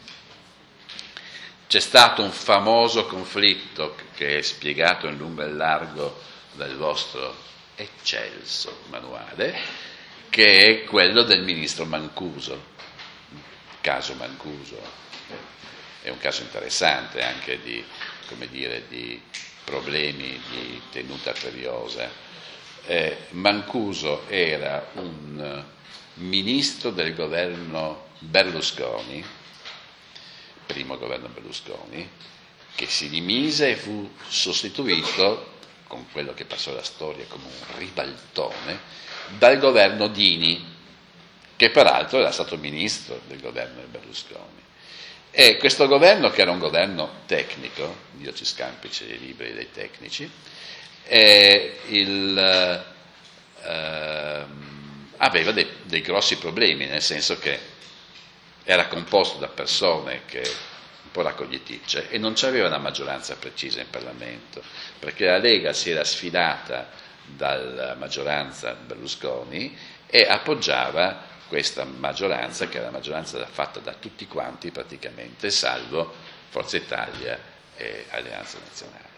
C'è stato un famoso conflitto che è spiegato in lungo e largo dal vostro eccelso manuale, che è quello del ministro Mancuso, caso Mancuso. È un caso interessante anche di, come dire, di problemi di tenuta arteriosa. Eh, Mancuso era un ministro del governo Berlusconi, primo governo Berlusconi, che si dimise e fu sostituito, con quello che passò alla storia come un ribaltone, dal governo Dini, che peraltro era stato ministro del governo di Berlusconi. E questo governo, che era un governo tecnico, Dio ci scampi, c'è i libri dei tecnici, eh, il, eh, aveva dei, dei grossi problemi, nel senso che era composto da persone che un po' raccoglieticce, e non c'aveva una maggioranza precisa in Parlamento, perché la Lega si era sfilata dalla maggioranza Berlusconi e appoggiava questa maggioranza, che era una maggioranza fatta da tutti quanti praticamente, salvo Forza Italia e Alleanza Nazionale.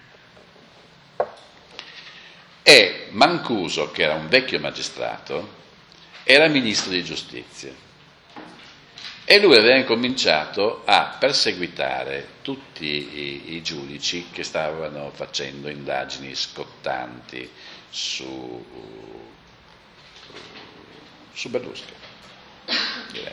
E Mancuso, che era un vecchio magistrato, era ministro di giustizia. E lui aveva incominciato a perseguitare tutti i, i giudici che stavano facendo indagini scottanti su, su Berlusconi, direi,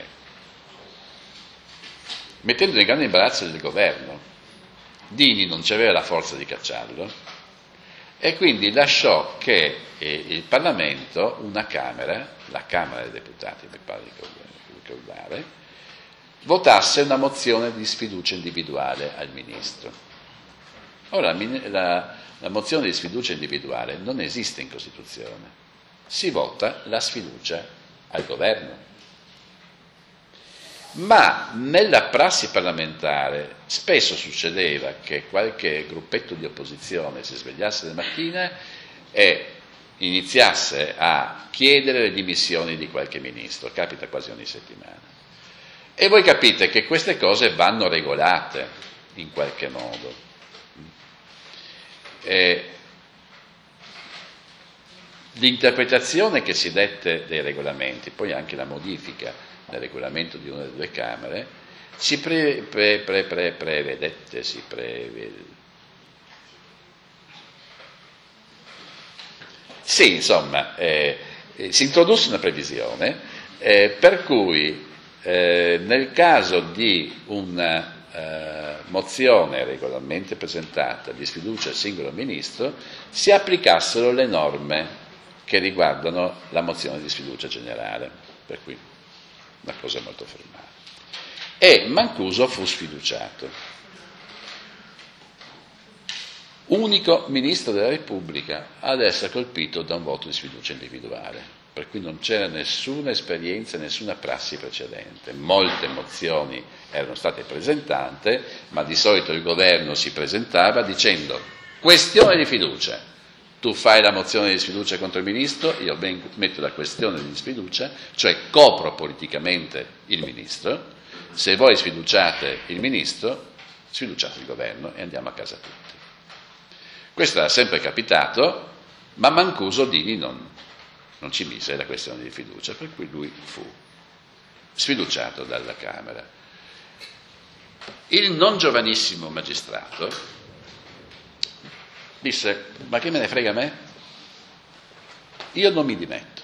mettendo in grande imbarazzo il governo. Dini non c'aveva la forza di cacciarlo e quindi lasciò che eh, il Parlamento, una Camera, la Camera dei Deputati, mi pare di ricordare, votasse una mozione di sfiducia individuale al ministro. Ora, la, la mozione di sfiducia individuale non esiste in Costituzione, si vota la sfiducia al governo. Ma nella prassi parlamentare spesso succedeva che qualche gruppetto di opposizione si svegliasse la mattina e iniziasse a chiedere le dimissioni di qualche ministro, capita quasi ogni settimana. E voi capite che queste cose vanno regolate in qualche modo. E l'interpretazione che si dette dei regolamenti, poi anche la modifica del regolamento di una delle due Camere, si pre, pre, pre, pre, prevedette, si prevede. Sì, insomma, eh, eh, si introdusse una previsione eh, per cui Eh, nel caso di una eh, mozione regolarmente presentata di sfiducia al singolo ministro si applicassero le norme che riguardano la mozione di sfiducia generale, per cui una cosa molto formale. E Mancuso fu sfiduciato, unico ministro della Repubblica ad essere colpito da un voto di sfiducia individuale, per cui non c'era nessuna esperienza, nessuna prassi precedente. Molte mozioni erano state presentate, ma di solito il governo si presentava dicendo: questione di fiducia, tu fai la mozione di sfiducia contro il ministro, io metto la questione di sfiducia, cioè copro politicamente il ministro, se voi sfiduciate il ministro, sfiduciate il governo e andiamo a casa tutti. Questo era sempre capitato, ma Mancuso Dini non non ci mise la questione di fiducia, per cui lui fu sfiduciato dalla Camera. Il non giovanissimo magistrato disse: ma che me ne frega a me? Io non mi dimetto.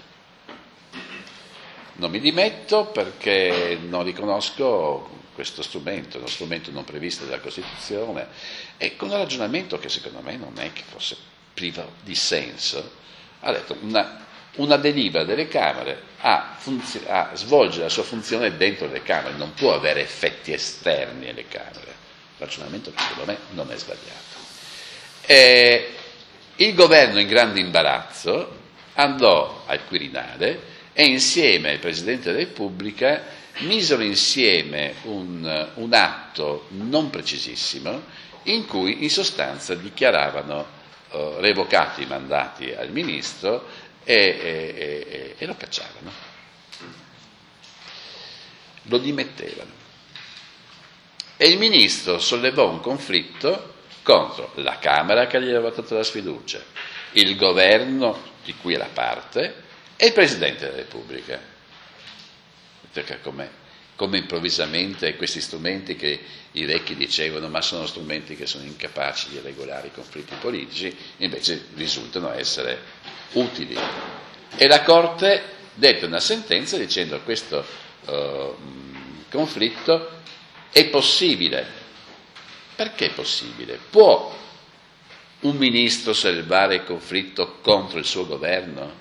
Non mi dimetto perché non riconosco questo strumento, uno strumento non previsto dalla Costituzione, e con un ragionamento che secondo me non è che fosse privo di senso. Ha detto: una Una delibera delle Camere a, funzio- a svolgere la sua funzione dentro le Camere, non può avere effetti esterni alle Camere. Ragionamento che secondo me non è sbagliato. E il governo, in grande imbarazzo, andò al Quirinale e insieme al Presidente della Repubblica misero insieme un, un atto non precisissimo in cui in sostanza dichiaravano uh, revocati i mandati al Ministro E, e, e, e lo cacciavano, lo dimettevano. E il ministro sollevò un conflitto contro la Camera che gli aveva votato la sfiducia, il governo di cui era parte e il Presidente della Repubblica. Perché come, come improvvisamente questi strumenti che i vecchi dicevano ma sono strumenti che sono incapaci di regolare i conflitti politici, invece risultano essere utili. E la Corte dette una sentenza dicendo che questo uh, conflitto è possibile. Perché è possibile? Può un ministro sollevare il conflitto contro il suo governo?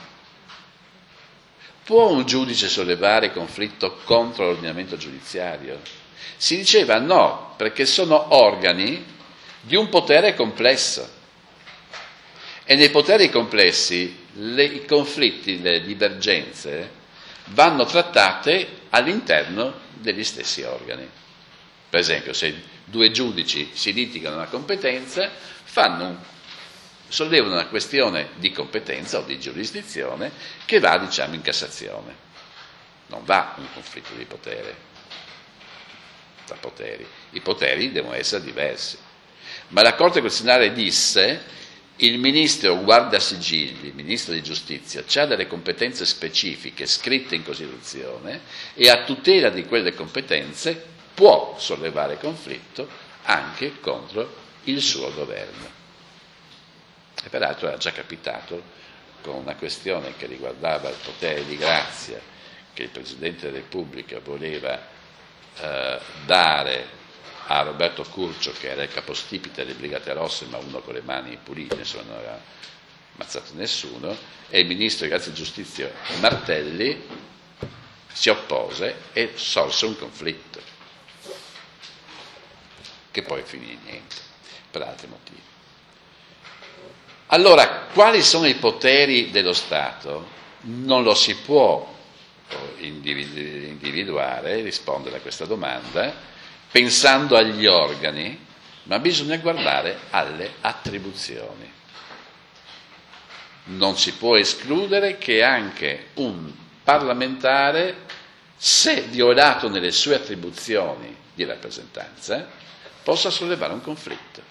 Può un giudice sollevare il conflitto contro l'ordinamento giudiziario? Si diceva no, perché sono organi di un potere complesso. E nei poteri complessi le, i conflitti, le divergenze vanno trattate all'interno degli stessi organi. Per esempio, se due giudici si litigano una competenza, fanno un, sollevano una questione di competenza o di giurisdizione che va, diciamo, in Cassazione. Non va un conflitto di potere, tra poteri. I poteri devono essere diversi. Ma la Corte Costituzionale disse: il ministro guardasigilli, il ministro di giustizia, ha delle competenze specifiche scritte in Costituzione e a tutela di quelle competenze può sollevare conflitto anche contro il suo governo. E peraltro era già capitato con una questione che riguardava il potere di grazia che il Presidente della Repubblica voleva eh, dare a Roberto Curcio, che era il capostipite delle Brigate Rosse, ma uno con le mani pulite, insomma non aveva ammazzato nessuno, e il ministro di Grazia e Giustizia Martelli si oppose e sorse un conflitto, che poi finì in niente, per altri motivi. Allora, quali sono i poteri dello Stato? Non lo si può individuare, rispondere a questa domanda, pensando agli organi, ma bisogna guardare alle attribuzioni. Non si può escludere che anche un parlamentare, se violato nelle sue attribuzioni di rappresentanza, possa sollevare un conflitto.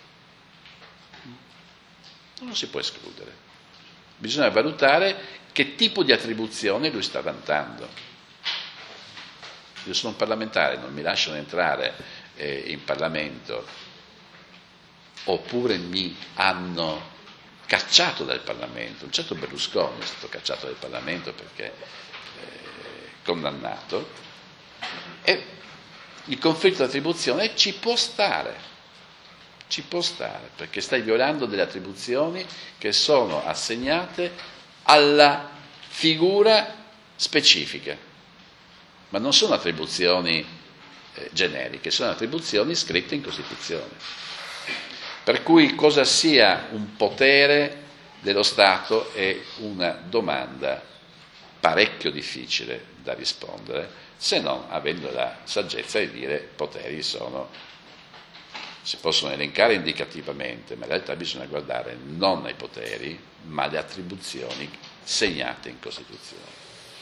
Non lo si può escludere. Bisogna valutare che tipo di attribuzione lui sta vantando. Io sono un parlamentare, non mi lasciano entrare eh, in Parlamento, oppure mi hanno cacciato dal Parlamento. Un certo Berlusconi è stato cacciato dal Parlamento perché eh, condannato, e il conflitto di attribuzione ci può stare, ci può stare, perché stai violando delle attribuzioni che sono assegnate alla figura specifica. Ma non sono attribuzioni eh, generiche, sono attribuzioni scritte in Costituzione. Per cui cosa sia un potere dello Stato è una domanda parecchio difficile da rispondere, se non avendo la saggezza di dire poteri sono, si possono elencare indicativamente, ma in realtà bisogna guardare non ai poteri, ma alle attribuzioni segnate in Costituzione.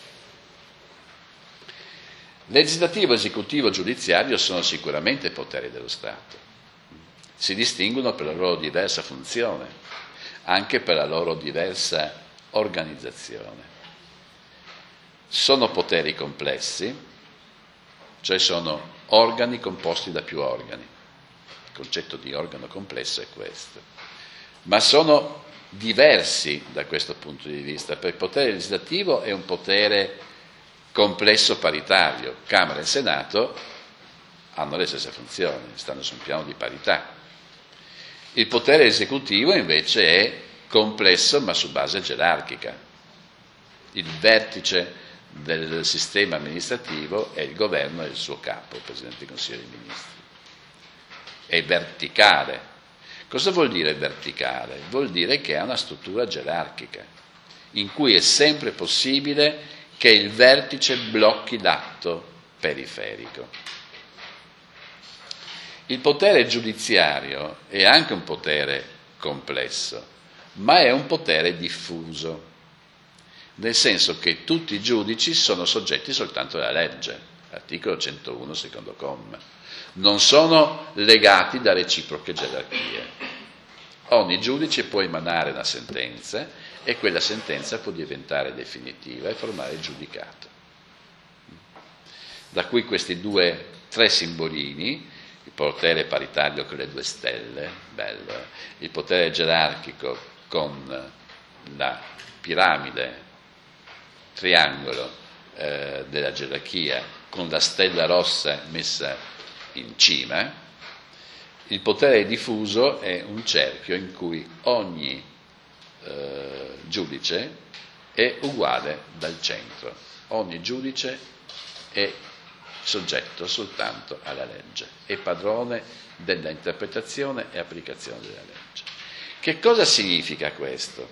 Legislativo, esecutivo, giudiziario sono sicuramente poteri dello Stato. Si distinguono per la loro diversa funzione, anche per la loro diversa organizzazione. Sono poteri complessi, cioè sono organi composti da più organi. Il concetto di organo complesso è questo. Ma sono diversi da questo punto di vista, perché il potere legislativo è un potere complesso paritario. Camera e Senato hanno le stesse funzioni, stanno su un piano di parità. Il potere esecutivo invece è complesso ma su base gerarchica. Il vertice del sistema amministrativo è il governo e il suo capo, il Presidente del Consiglio dei Ministri. È verticale. Cosa vuol dire verticale? Vuol dire che ha una struttura gerarchica, in cui è sempre possibile che il vertice blocchi l'atto periferico. Il potere giudiziario è anche un potere complesso, ma è un potere diffuso, nel senso che tutti i giudici sono soggetti soltanto alla legge, articolo centouno, secondo comma, non sono legati da reciproche gerarchie. Ogni giudice può emanare una sentenza e quella sentenza può diventare definitiva e formare il giudicato. Da qui questi due, tre simbolini, il potere paritario con le due stelle, bello, eh? Il potere gerarchico con la piramide, triangolo eh, della gerarchia, con la stella rossa messa in cima. Il potere diffuso è un cerchio in cui ogni eh, giudice è uguale dal centro, ogni giudice è soggetto soltanto alla legge, è padrone della interpretazione e applicazione della legge. Che cosa significa questo?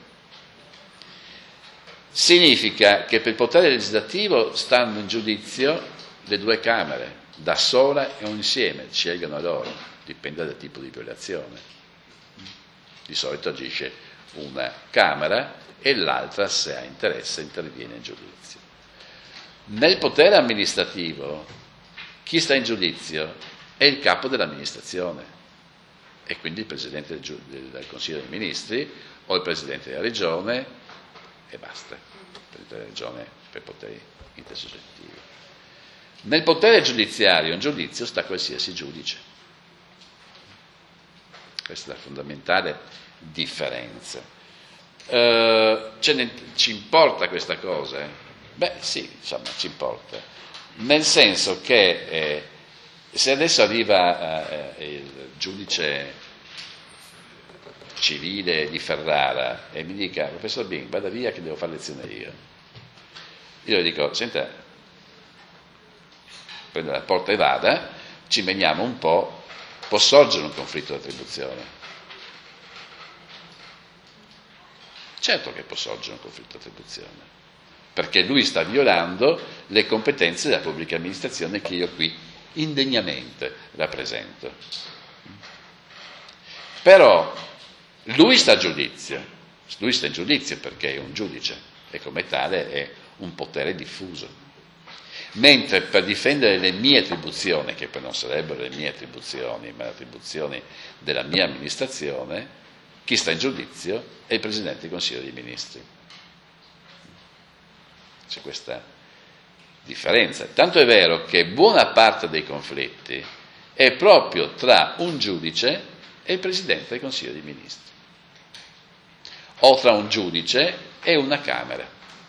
Significa che per il potere legislativo stanno in giudizio le due Camere, da sola e o insieme, scelgano loro. dipende dal tipo di violazione. Di solito agisce una Camera e l'altra, se ha interesse, interviene in giudizio. Nel potere amministrativo, chi sta in giudizio è il capo dell'amministrazione, e quindi il Presidente del, del Consiglio dei Ministri o il Presidente della Regione, e basta, il Presidente della Regione per poteri intersoggettivi. Nel potere giudiziario, in giudizio sta qualsiasi giudice. Questa è la fondamentale differenza. Eh, ce ne, ci importa questa cosa? Eh? Beh sì, insomma, ci importa. Nel senso che eh, se adesso arriva eh, il giudice civile di Ferrara e mi dica: professor Bing, vada via che devo fare lezione io. Io gli dico: senta, prenda la porta e vada, ci meniamo un po', può sorgere un conflitto di attribuzione. Certo che può sorgere un conflitto di attribuzione, perché lui sta violando le competenze della pubblica amministrazione che io qui indegnamente rappresento. Però lui sta a giudizio, lui sta in giudizio perché è un giudice e come tale è un potere diffuso. Mentre per difendere le mie attribuzioni, che poi non sarebbero le mie attribuzioni, ma le attribuzioni della mia amministrazione, chi sta in giudizio è il Presidente del Consiglio dei Ministri. C'è questa differenza. Tanto è vero che buona parte dei conflitti è proprio tra un giudice e il Presidente del Consiglio dei Ministri, o tra un giudice e una Camera.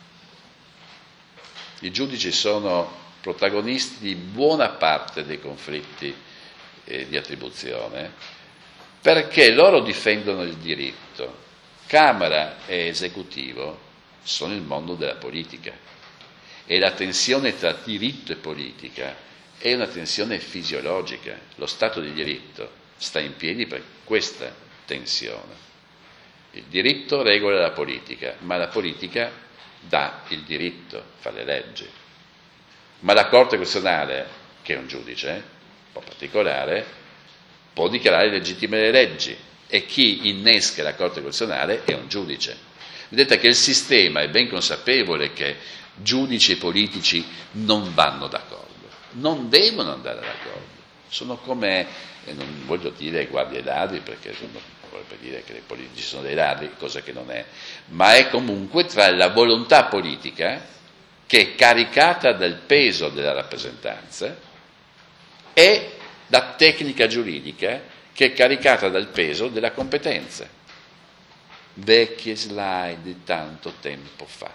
I giudici sono protagonisti di buona parte dei conflitti eh, di attribuzione, perché loro difendono il diritto. Camera e esecutivo sono il mondo della politica e la tensione tra diritto e politica è una tensione fisiologica. Lo Stato di diritto sta in piedi per questa tensione. Il diritto regola la politica, ma la politica dà il diritto, fa le leggi. Ma la Corte Costituzionale, che è un giudice un po' particolare, può dichiarare legittime le leggi, e chi innesca la Corte Costituzionale è un giudice. Vedete che il sistema è ben consapevole che giudici e politici non vanno d'accordo, non devono andare d'accordo. Sono come, e non voglio dire guardie e ladri, perché non vorrebbe dire che i politici sono dei ladri, cosa che non è, ma è comunque tra la volontà politica, che è caricata del peso della rappresentanza, e la tecnica giuridica, che è caricata dal peso della competenza. Vecchie slide di tanto tempo fa.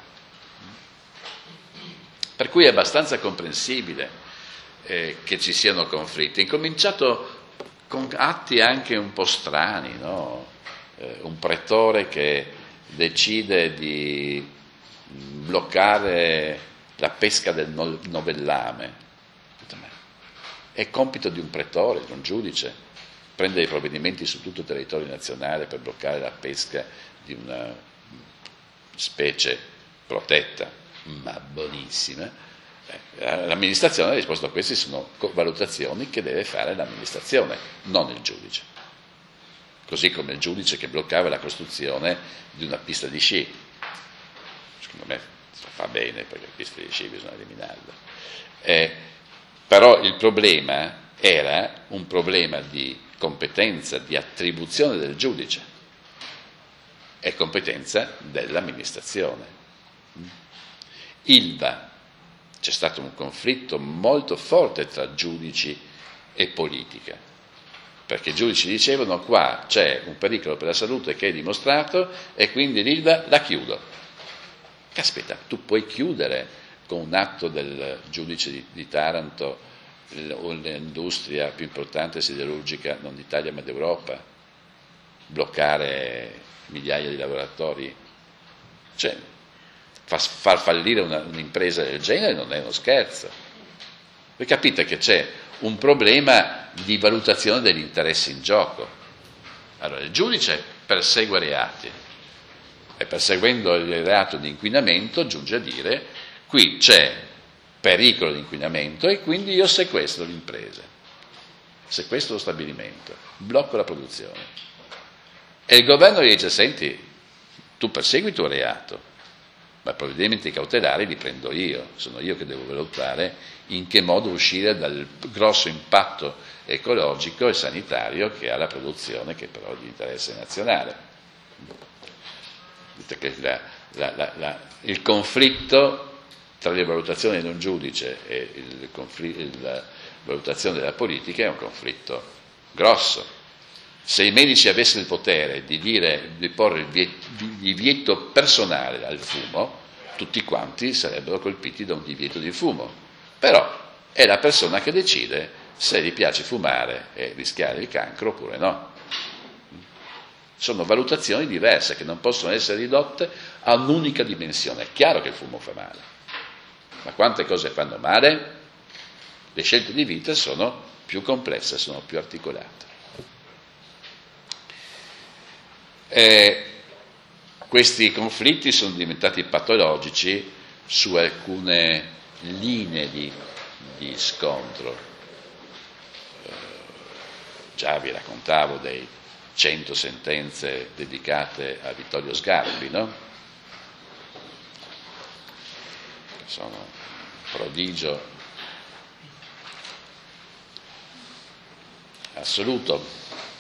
Per cui è abbastanza comprensibile eh, che ci siano conflitti. È incominciato con atti anche un po' strani, no? Eh, un pretore che decide di bloccare la pesca del novellame. È compito di un pretore, di un giudice, prendere i provvedimenti su tutto il territorio nazionale per bloccare la pesca di una specie protetta, ma buonissima. Eh, l'amministrazione ha risposto a queste sono valutazioni che deve fare l'amministrazione, non il giudice. Così come il giudice che bloccava la costruzione di una pista di sci. Secondo me fa bene, perché le piste di sci bisogna eliminarle. Eh, Però il problema era un problema di competenza, di attribuzione del giudice e competenza dell'amministrazione. Ilva, c'è stato un conflitto molto forte tra giudici e politica, perché i giudici dicevano: qua c'è un pericolo per la salute che è dimostrato e quindi l'Ilva la chiudo. Caspita, tu puoi chiudere con un atto del giudice di, di Taranto l'industria più importante siderurgica non d'Italia ma d'Europa, bloccare migliaia di lavoratori, cioè far fallire una, un'impresa del genere non è uno scherzo. Voi capite che c'è un problema di valutazione degli interessi in gioco. Allora il giudice persegue reati e perseguendo il reato di inquinamento giunge a dire: qui c'è pericolo di inquinamento e quindi io sequestro l'impresa. sequestro lo stabilimento, blocco la produzione. E il governo gli dice, senti, tu persegui il tuo reato, ma i provvedimenti cautelari li prendo io, sono io che devo valutare in che modo uscire dal grosso impatto ecologico e sanitario che ha la produzione, che però è di interesse nazionale. La, la, la, la, il conflitto tra le valutazioni di un giudice e il conflitto, la valutazione della politica è un conflitto grosso. Se i medici avessero il potere di, dire, di porre il divieto personale al fumo, tutti quanti sarebbero colpiti da un divieto di fumo. Però è la persona che decide se gli piace fumare e rischiare il cancro oppure no. Sono valutazioni diverse che non possono essere ridotte a un'unica dimensione. È chiaro che il fumo fa male, ma quante cose fanno male? Le scelte di vita sono più complesse, sono più articolate. E questi conflitti sono diventati patologici su alcune linee di, di scontro. Eh, già vi raccontavo dei cento sentenze dedicate a Vittorio Sgarbi, no? Sono un prodigio assoluto.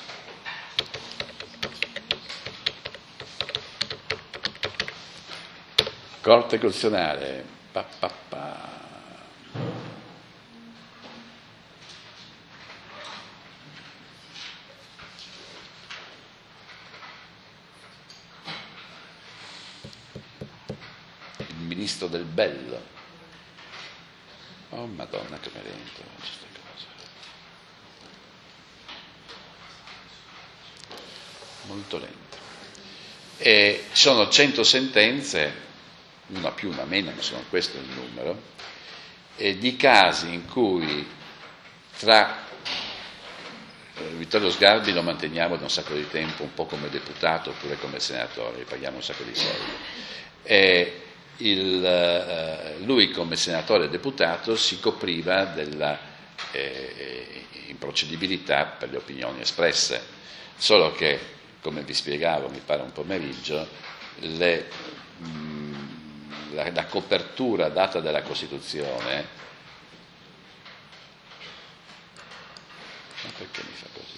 Corte Costituzionale, pa, pa, pa. Il ministro del Bello. Oh Madonna che mi lento queste cose. Molto lento. E ci sono cento sentenze, una più, una meno, ma sono questo il numero, e di casi in cui tra eh, Vittorio Sgarbi lo manteniamo da un sacco di tempo, un po' come deputato oppure come senatore, gli paghiamo un sacco di soldi, e il, eh, lui come senatore e deputato si copriva della eh, improcedibilità per le opinioni espresse, solo che, come vi spiegavo, mi pare un pomeriggio, le... Mh, La, la copertura data dalla Costituzione, ma perché mi fa così?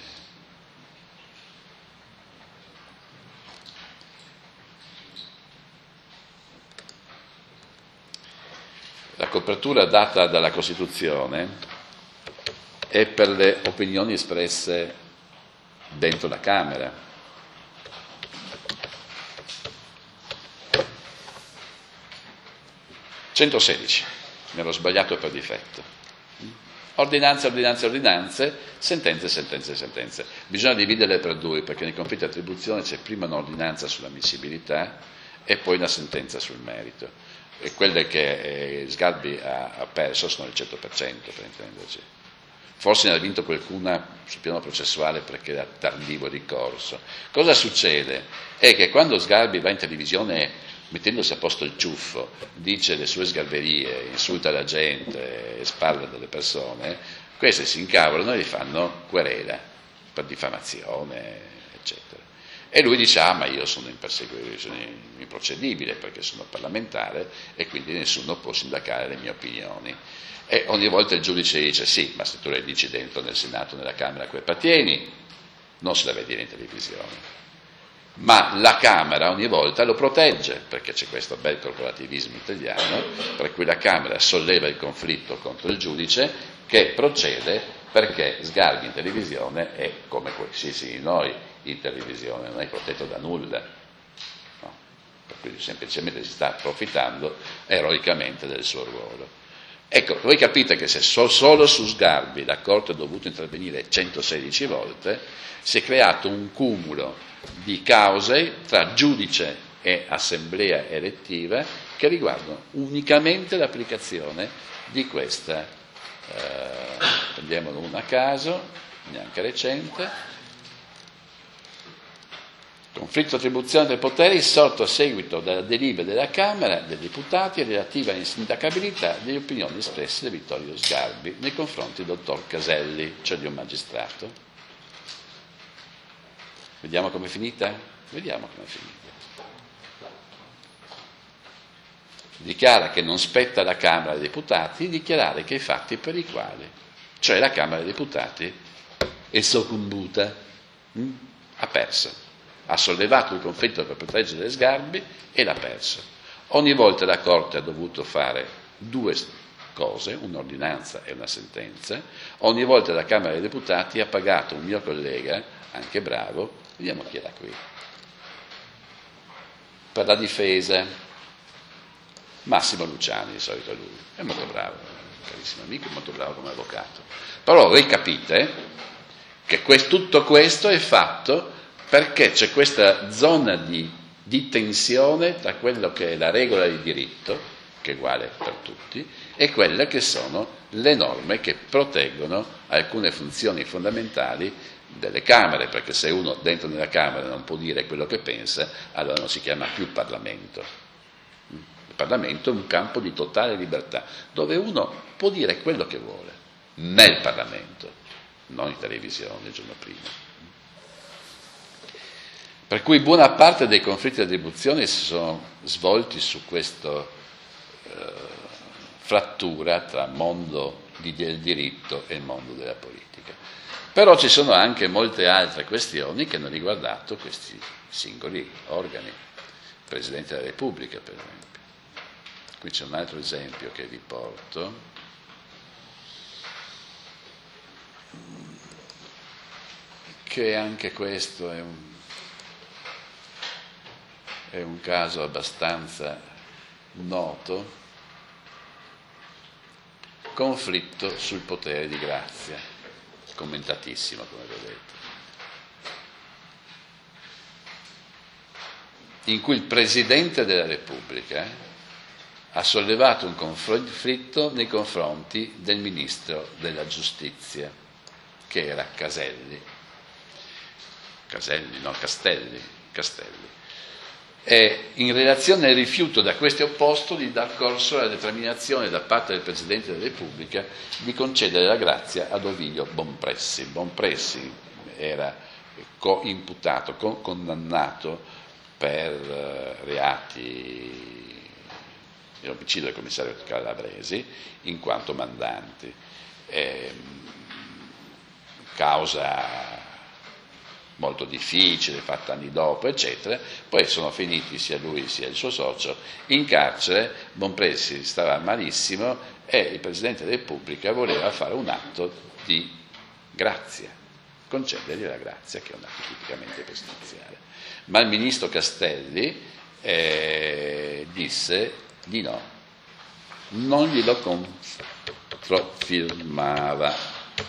La copertura data dalla Costituzione è per le opinioni espresse dentro la Camera. centosedici, mi ero sbagliato per difetto. Ordinanze, ordinanze, ordinanze, sentenze, sentenze, sentenze. Bisogna dividerle per due, perché nei conflitti di attribuzione c'è prima un'ordinanza sull'ammissibilità e poi una sentenza sul merito. E quelle che eh, Sgarbi ha, ha perso sono il cento per cento, per intenderci. Forse ne ha vinto qualcuna sul piano processuale perché era tardivo ricorso. Cosa succede? È che quando Sgarbi va in televisione mettendosi a posto il ciuffo, dice le sue sgarberie, insulta la gente e sparla delle persone, queste si incavolano e gli fanno querela per diffamazione, eccetera. E lui dice, ah, ma io sono improcedibile perché sono parlamentare e quindi nessuno può sindacare le mie opinioni. E ogni volta il giudice dice, sì, ma se tu le dici dentro nel Senato, nella Camera, a cui appartieni, non se la vedi in televisione. Ma la Camera ogni volta lo protegge, perché c'è questo bel corporativismo italiano, per cui la Camera solleva il conflitto contro il giudice che procede perché Sgarbi in televisione è come qualsiasi di noi in televisione, non è protetto da nulla, no? Per cui semplicemente si sta approfittando eroicamente del suo ruolo. Ecco, voi capite che se so, solo su Sgarbi la Corte ha dovuto intervenire centosedici volte, si è creato un cumulo di cause tra giudice e assemblea elettiva che riguardano unicamente l'applicazione di questa, eh, prendiamolo una a caso, neanche recente, Conflitto di attribuzione dei poteri sorto a seguito della delibera della Camera dei Deputati relativa all'insindacabilità delle opinioni espresse da Vittorio Sgarbi nei confronti del dottor Caselli, cioè di un magistrato. Vediamo com'è finita? Vediamo com'è finita. Dichiara che non spetta alla Camera dei Deputati dichiarare che i fatti per i quali, cioè la Camera dei Deputati, è soccombuta, hm? ha perso. Ha sollevato il conflitto per proteggere Sgarbi e l'ha perso. Ogni volta la Corte ha dovuto fare due cose, un'ordinanza e una sentenza. Ogni volta la Camera dei Deputati ha pagato un mio collega, anche bravo, vediamo chi era qui, per la difesa, Massimo Luciani, di solito lui, è molto bravo, carissimo amico, è molto bravo come avvocato. Però voi capite che questo, tutto questo è fatto perché c'è questa zona di, di tensione tra quello che è la regola di diritto, che è uguale per tutti, e quelle che sono le norme che proteggono alcune funzioni fondamentali delle Camere, perché se uno dentro nella Camera non può dire quello che pensa, allora non si chiama più Parlamento. Il Parlamento è un campo di totale libertà, dove uno può dire quello che vuole, nel Parlamento, non in televisione il giorno prima. Per cui buona parte dei conflitti di attribuzione si sono svolti su questa eh, frattura tra mondo del diritto e il mondo della politica. Però ci sono anche molte altre questioni che hanno riguardato questi singoli organi. Il Presidente della Repubblica, per esempio. Qui c'è un altro esempio che vi porto. Che anche questo è un È un caso abbastanza noto, conflitto sul potere di grazia, commentatissimo come vedete, in cui il Presidente della Repubblica ha sollevato un conflitto nei confronti del Ministro della Giustizia, che era Caselli, Caselli, no, Castelli, Castelli. E in relazione al rifiuto da questi opposto di dar corso alla determinazione da parte del Presidente della Repubblica di concedere la grazia ad Ovidio Bonpressi. Bonpressi era co-imputato, co- condannato per uh, reati di omicidio del commissario Calabresi in quanto mandanti. E, causa molto difficile, fatta anni dopo, eccetera, poi sono finiti sia lui sia il suo socio in carcere. Bonpressi stava malissimo e il Presidente della Repubblica voleva fare un atto di grazia, concedergli la grazia, che è un atto tipicamente presidenziale. Ma il ministro Castelli eh, disse di no, non glielo controfirmava.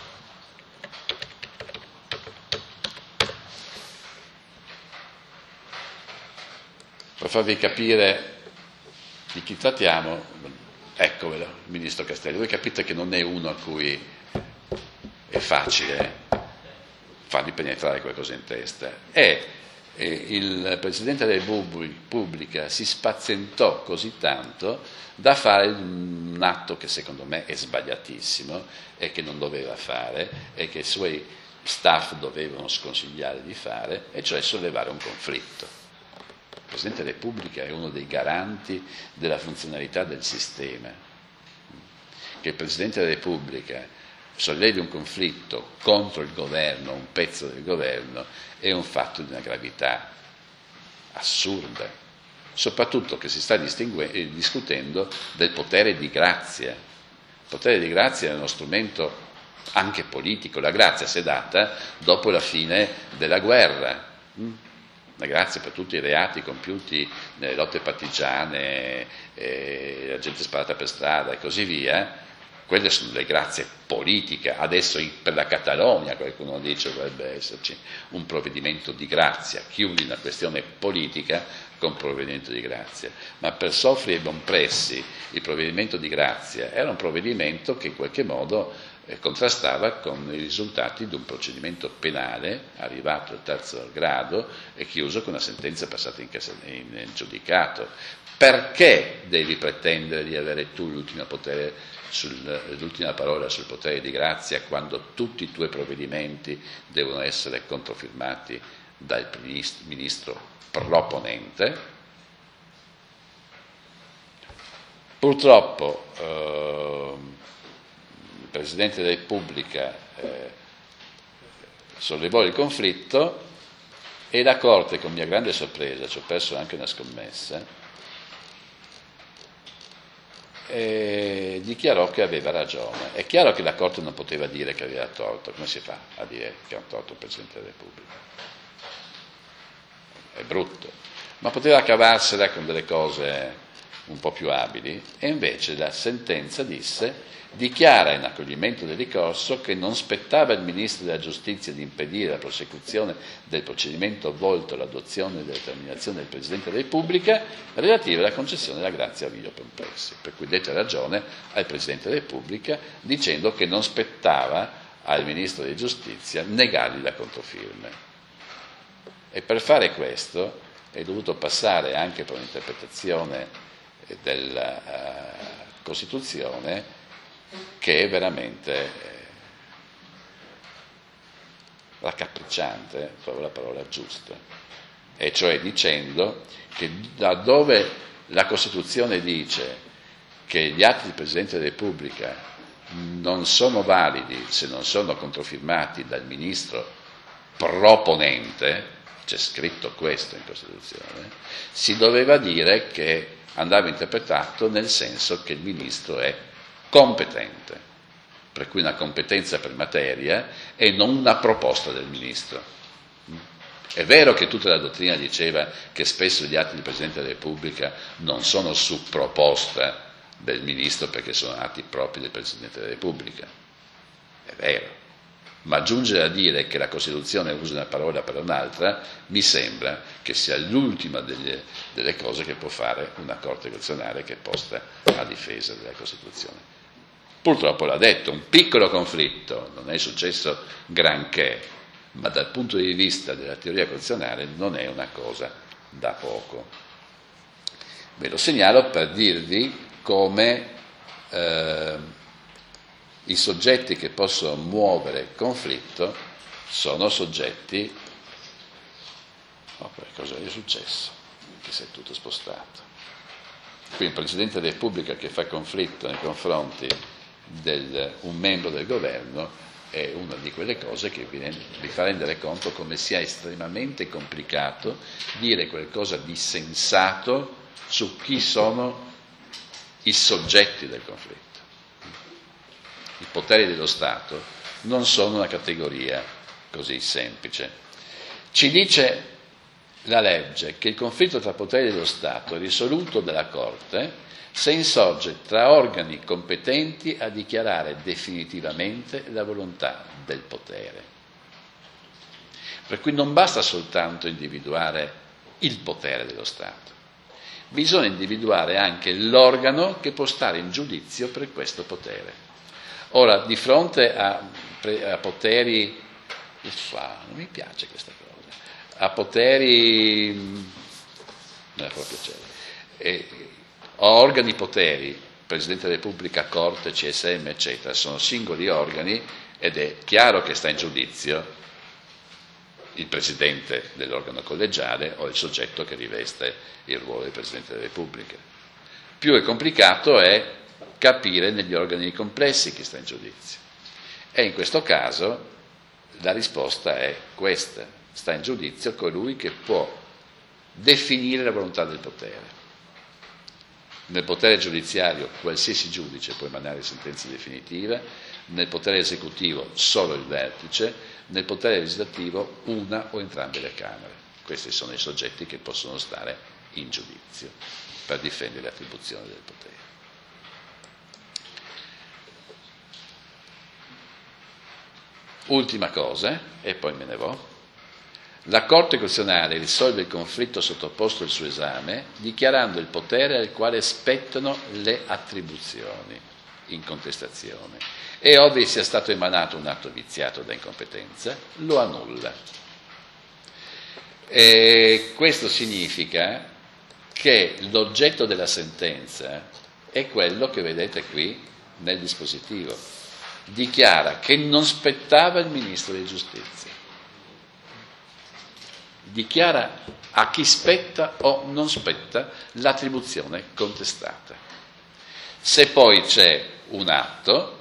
Per farvi capire di chi trattiamo, eccovelo, il ministro Castelli. Voi capite che non è uno a cui è facile fargli penetrare qualcosa in testa. E eh, il Presidente della Repubblica si spazientò così tanto da fare un atto che secondo me è sbagliatissimo e che non doveva fare e che i suoi staff dovevano sconsigliare di fare, e cioè sollevare un conflitto. Il Presidente della Repubblica è uno dei garanti della funzionalità del sistema. Che il Presidente della Repubblica sollevi un conflitto contro il governo, un pezzo del governo, è un fatto di una gravità assurda, soprattutto che si sta discutendo del potere di grazia. Il potere di grazia è uno strumento anche politico. La grazia si è data dopo la fine della guerra. La grazia per tutti i reati compiuti nelle lotte partigiane, eh, la gente sparata per strada e così via, quelle sono le grazie politiche. Adesso per la Catalogna qualcuno dice dovrebbe esserci un provvedimento di grazia, chiudi una questione politica con provvedimento di grazia. Ma per Sofri e Bonpressi il provvedimento di grazia era un provvedimento che in qualche modo eh, contrastava con i risultati di un procedimento penale arrivato al terzo grado e chiuso con una sentenza passata in, in, in giudicato. Perché devi pretendere di avere tu l'ultima, potere sul, l'ultima parola sul potere di grazia quando tutti i tuoi provvedimenti devono essere controfirmati dal ministro proponente? Purtroppo eh, il Presidente della Repubblica eh, sollevò il conflitto e la Corte, con mia grande sorpresa, ci ho perso anche una scommessa, eh, dichiarò che aveva ragione. È chiaro che la Corte non poteva dire che aveva torto, come si fa a dire che ha torto il Presidente della Repubblica? È brutto, ma poteva cavarsela con delle cose un po' più abili, e invece la sentenza disse: dichiara in accoglimento del ricorso che non spettava al Ministro della Giustizia di impedire la prosecuzione del procedimento volto all'adozione delle determinazioni del Presidente della Repubblica relative alla concessione della grazia a Ovidio Pompessi, per cui dette ragione al Presidente della Repubblica dicendo che non spettava al Ministro della Giustizia negargli la controfirma. E per fare questo è dovuto passare anche per un'interpretazione della uh, Costituzione che è veramente eh, raccapricciante, trovo la parola giusta, e cioè dicendo che laddove la Costituzione dice che gli atti del Presidente della Repubblica non sono validi se non sono controfirmati dal Ministro proponente, c'è scritto questo in Costituzione, si doveva dire che andava interpretato nel senso che il Ministro è competente, per cui una competenza per materia e non una proposta del Ministro. È vero che tutta la dottrina diceva che spesso gli atti del Presidente della Repubblica non sono su proposta del Ministro perché sono atti propri del Presidente della Repubblica, è vero, ma giungere a dire che la Costituzione usa una parola per un'altra mi sembra che sia l'ultima delle, delle cose che può fare una Corte Costituzionale che è posta a difesa della Costituzione. Purtroppo l'ha detto, un piccolo conflitto, non è successo granché, ma dal punto di vista della teoria costituzionale non è una cosa da poco. Ve lo segnalo per dirvi come eh, i soggetti che possono muovere conflitto sono soggetti... Oh, cosa è successo? Che si è tutto spostato. Qui un Presidente della Repubblica che fa conflitto nei confronti di un membro del governo è una di quelle cose che vi, vi fa rendere conto come sia estremamente complicato dire qualcosa di sensato su chi sono i soggetti del conflitto. I poteri dello Stato non sono una categoria così semplice. Ci dice la legge che il conflitto tra poteri dello Stato è risoluto dalla Corte se insorge tra organi competenti a dichiarare definitivamente la volontà del potere. Per cui non basta soltanto individuare il potere dello Stato, bisogna individuare anche l'organo che può stare in giudizio per questo potere. Ora, di fronte a, a poteri, uffa, non mi piace questa cosa, a poteri, non è proprio piacere, e, a organi poteri, Presidente della Repubblica, Corte, C S M, eccetera, sono singoli organi ed è chiaro che sta in giudizio il Presidente dell'organo collegiale o il soggetto che riveste il ruolo del Presidente della Repubblica. Più è complicato è capire negli organi complessi chi sta in giudizio. E in questo caso la risposta è questa: sta in giudizio colui che può definire la volontà del potere. Nel potere giudiziario qualsiasi giudice può emanare sentenza definitiva, nel potere esecutivo solo il vertice, nel potere legislativo una o entrambe le Camere. Questi sono i soggetti che possono stare in giudizio per difendere l'attribuzione del potere. Ultima cosa, e poi me ne vo'. La Corte Costituzionale risolve il conflitto sottoposto al suo esame dichiarando il potere al quale spettano le attribuzioni. in contestazione e ove sia stato emanato un atto viziato da incompetenza, lo annulla. E questo significa che l'oggetto della sentenza è quello che vedete qui nel dispositivo. Dichiara che non spettava il Ministro di Giustizia. Dichiara a chi spetta o non spetta l'attribuzione contestata. Se poi c'è un atto,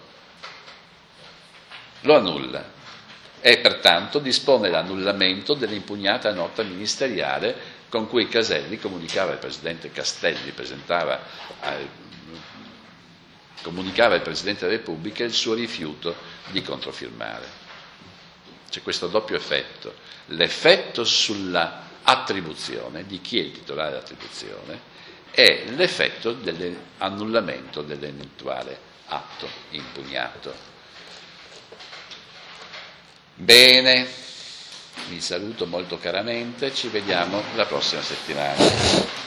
lo annulla e pertanto dispone l'annullamento dell'impugnata nota ministeriale con cui Caselli comunicava al Presidente Castelli, presentava al, comunicava al Presidente della Repubblica il suo rifiuto di controfirmare. C'è questo doppio effetto, l'effetto sulla attribuzione, di chi è il titolare dell'attribuzione, e l'effetto dell'annullamento dell'eventuale atto impugnato. Bene. Vi saluto molto caramente, ci vediamo la prossima settimana.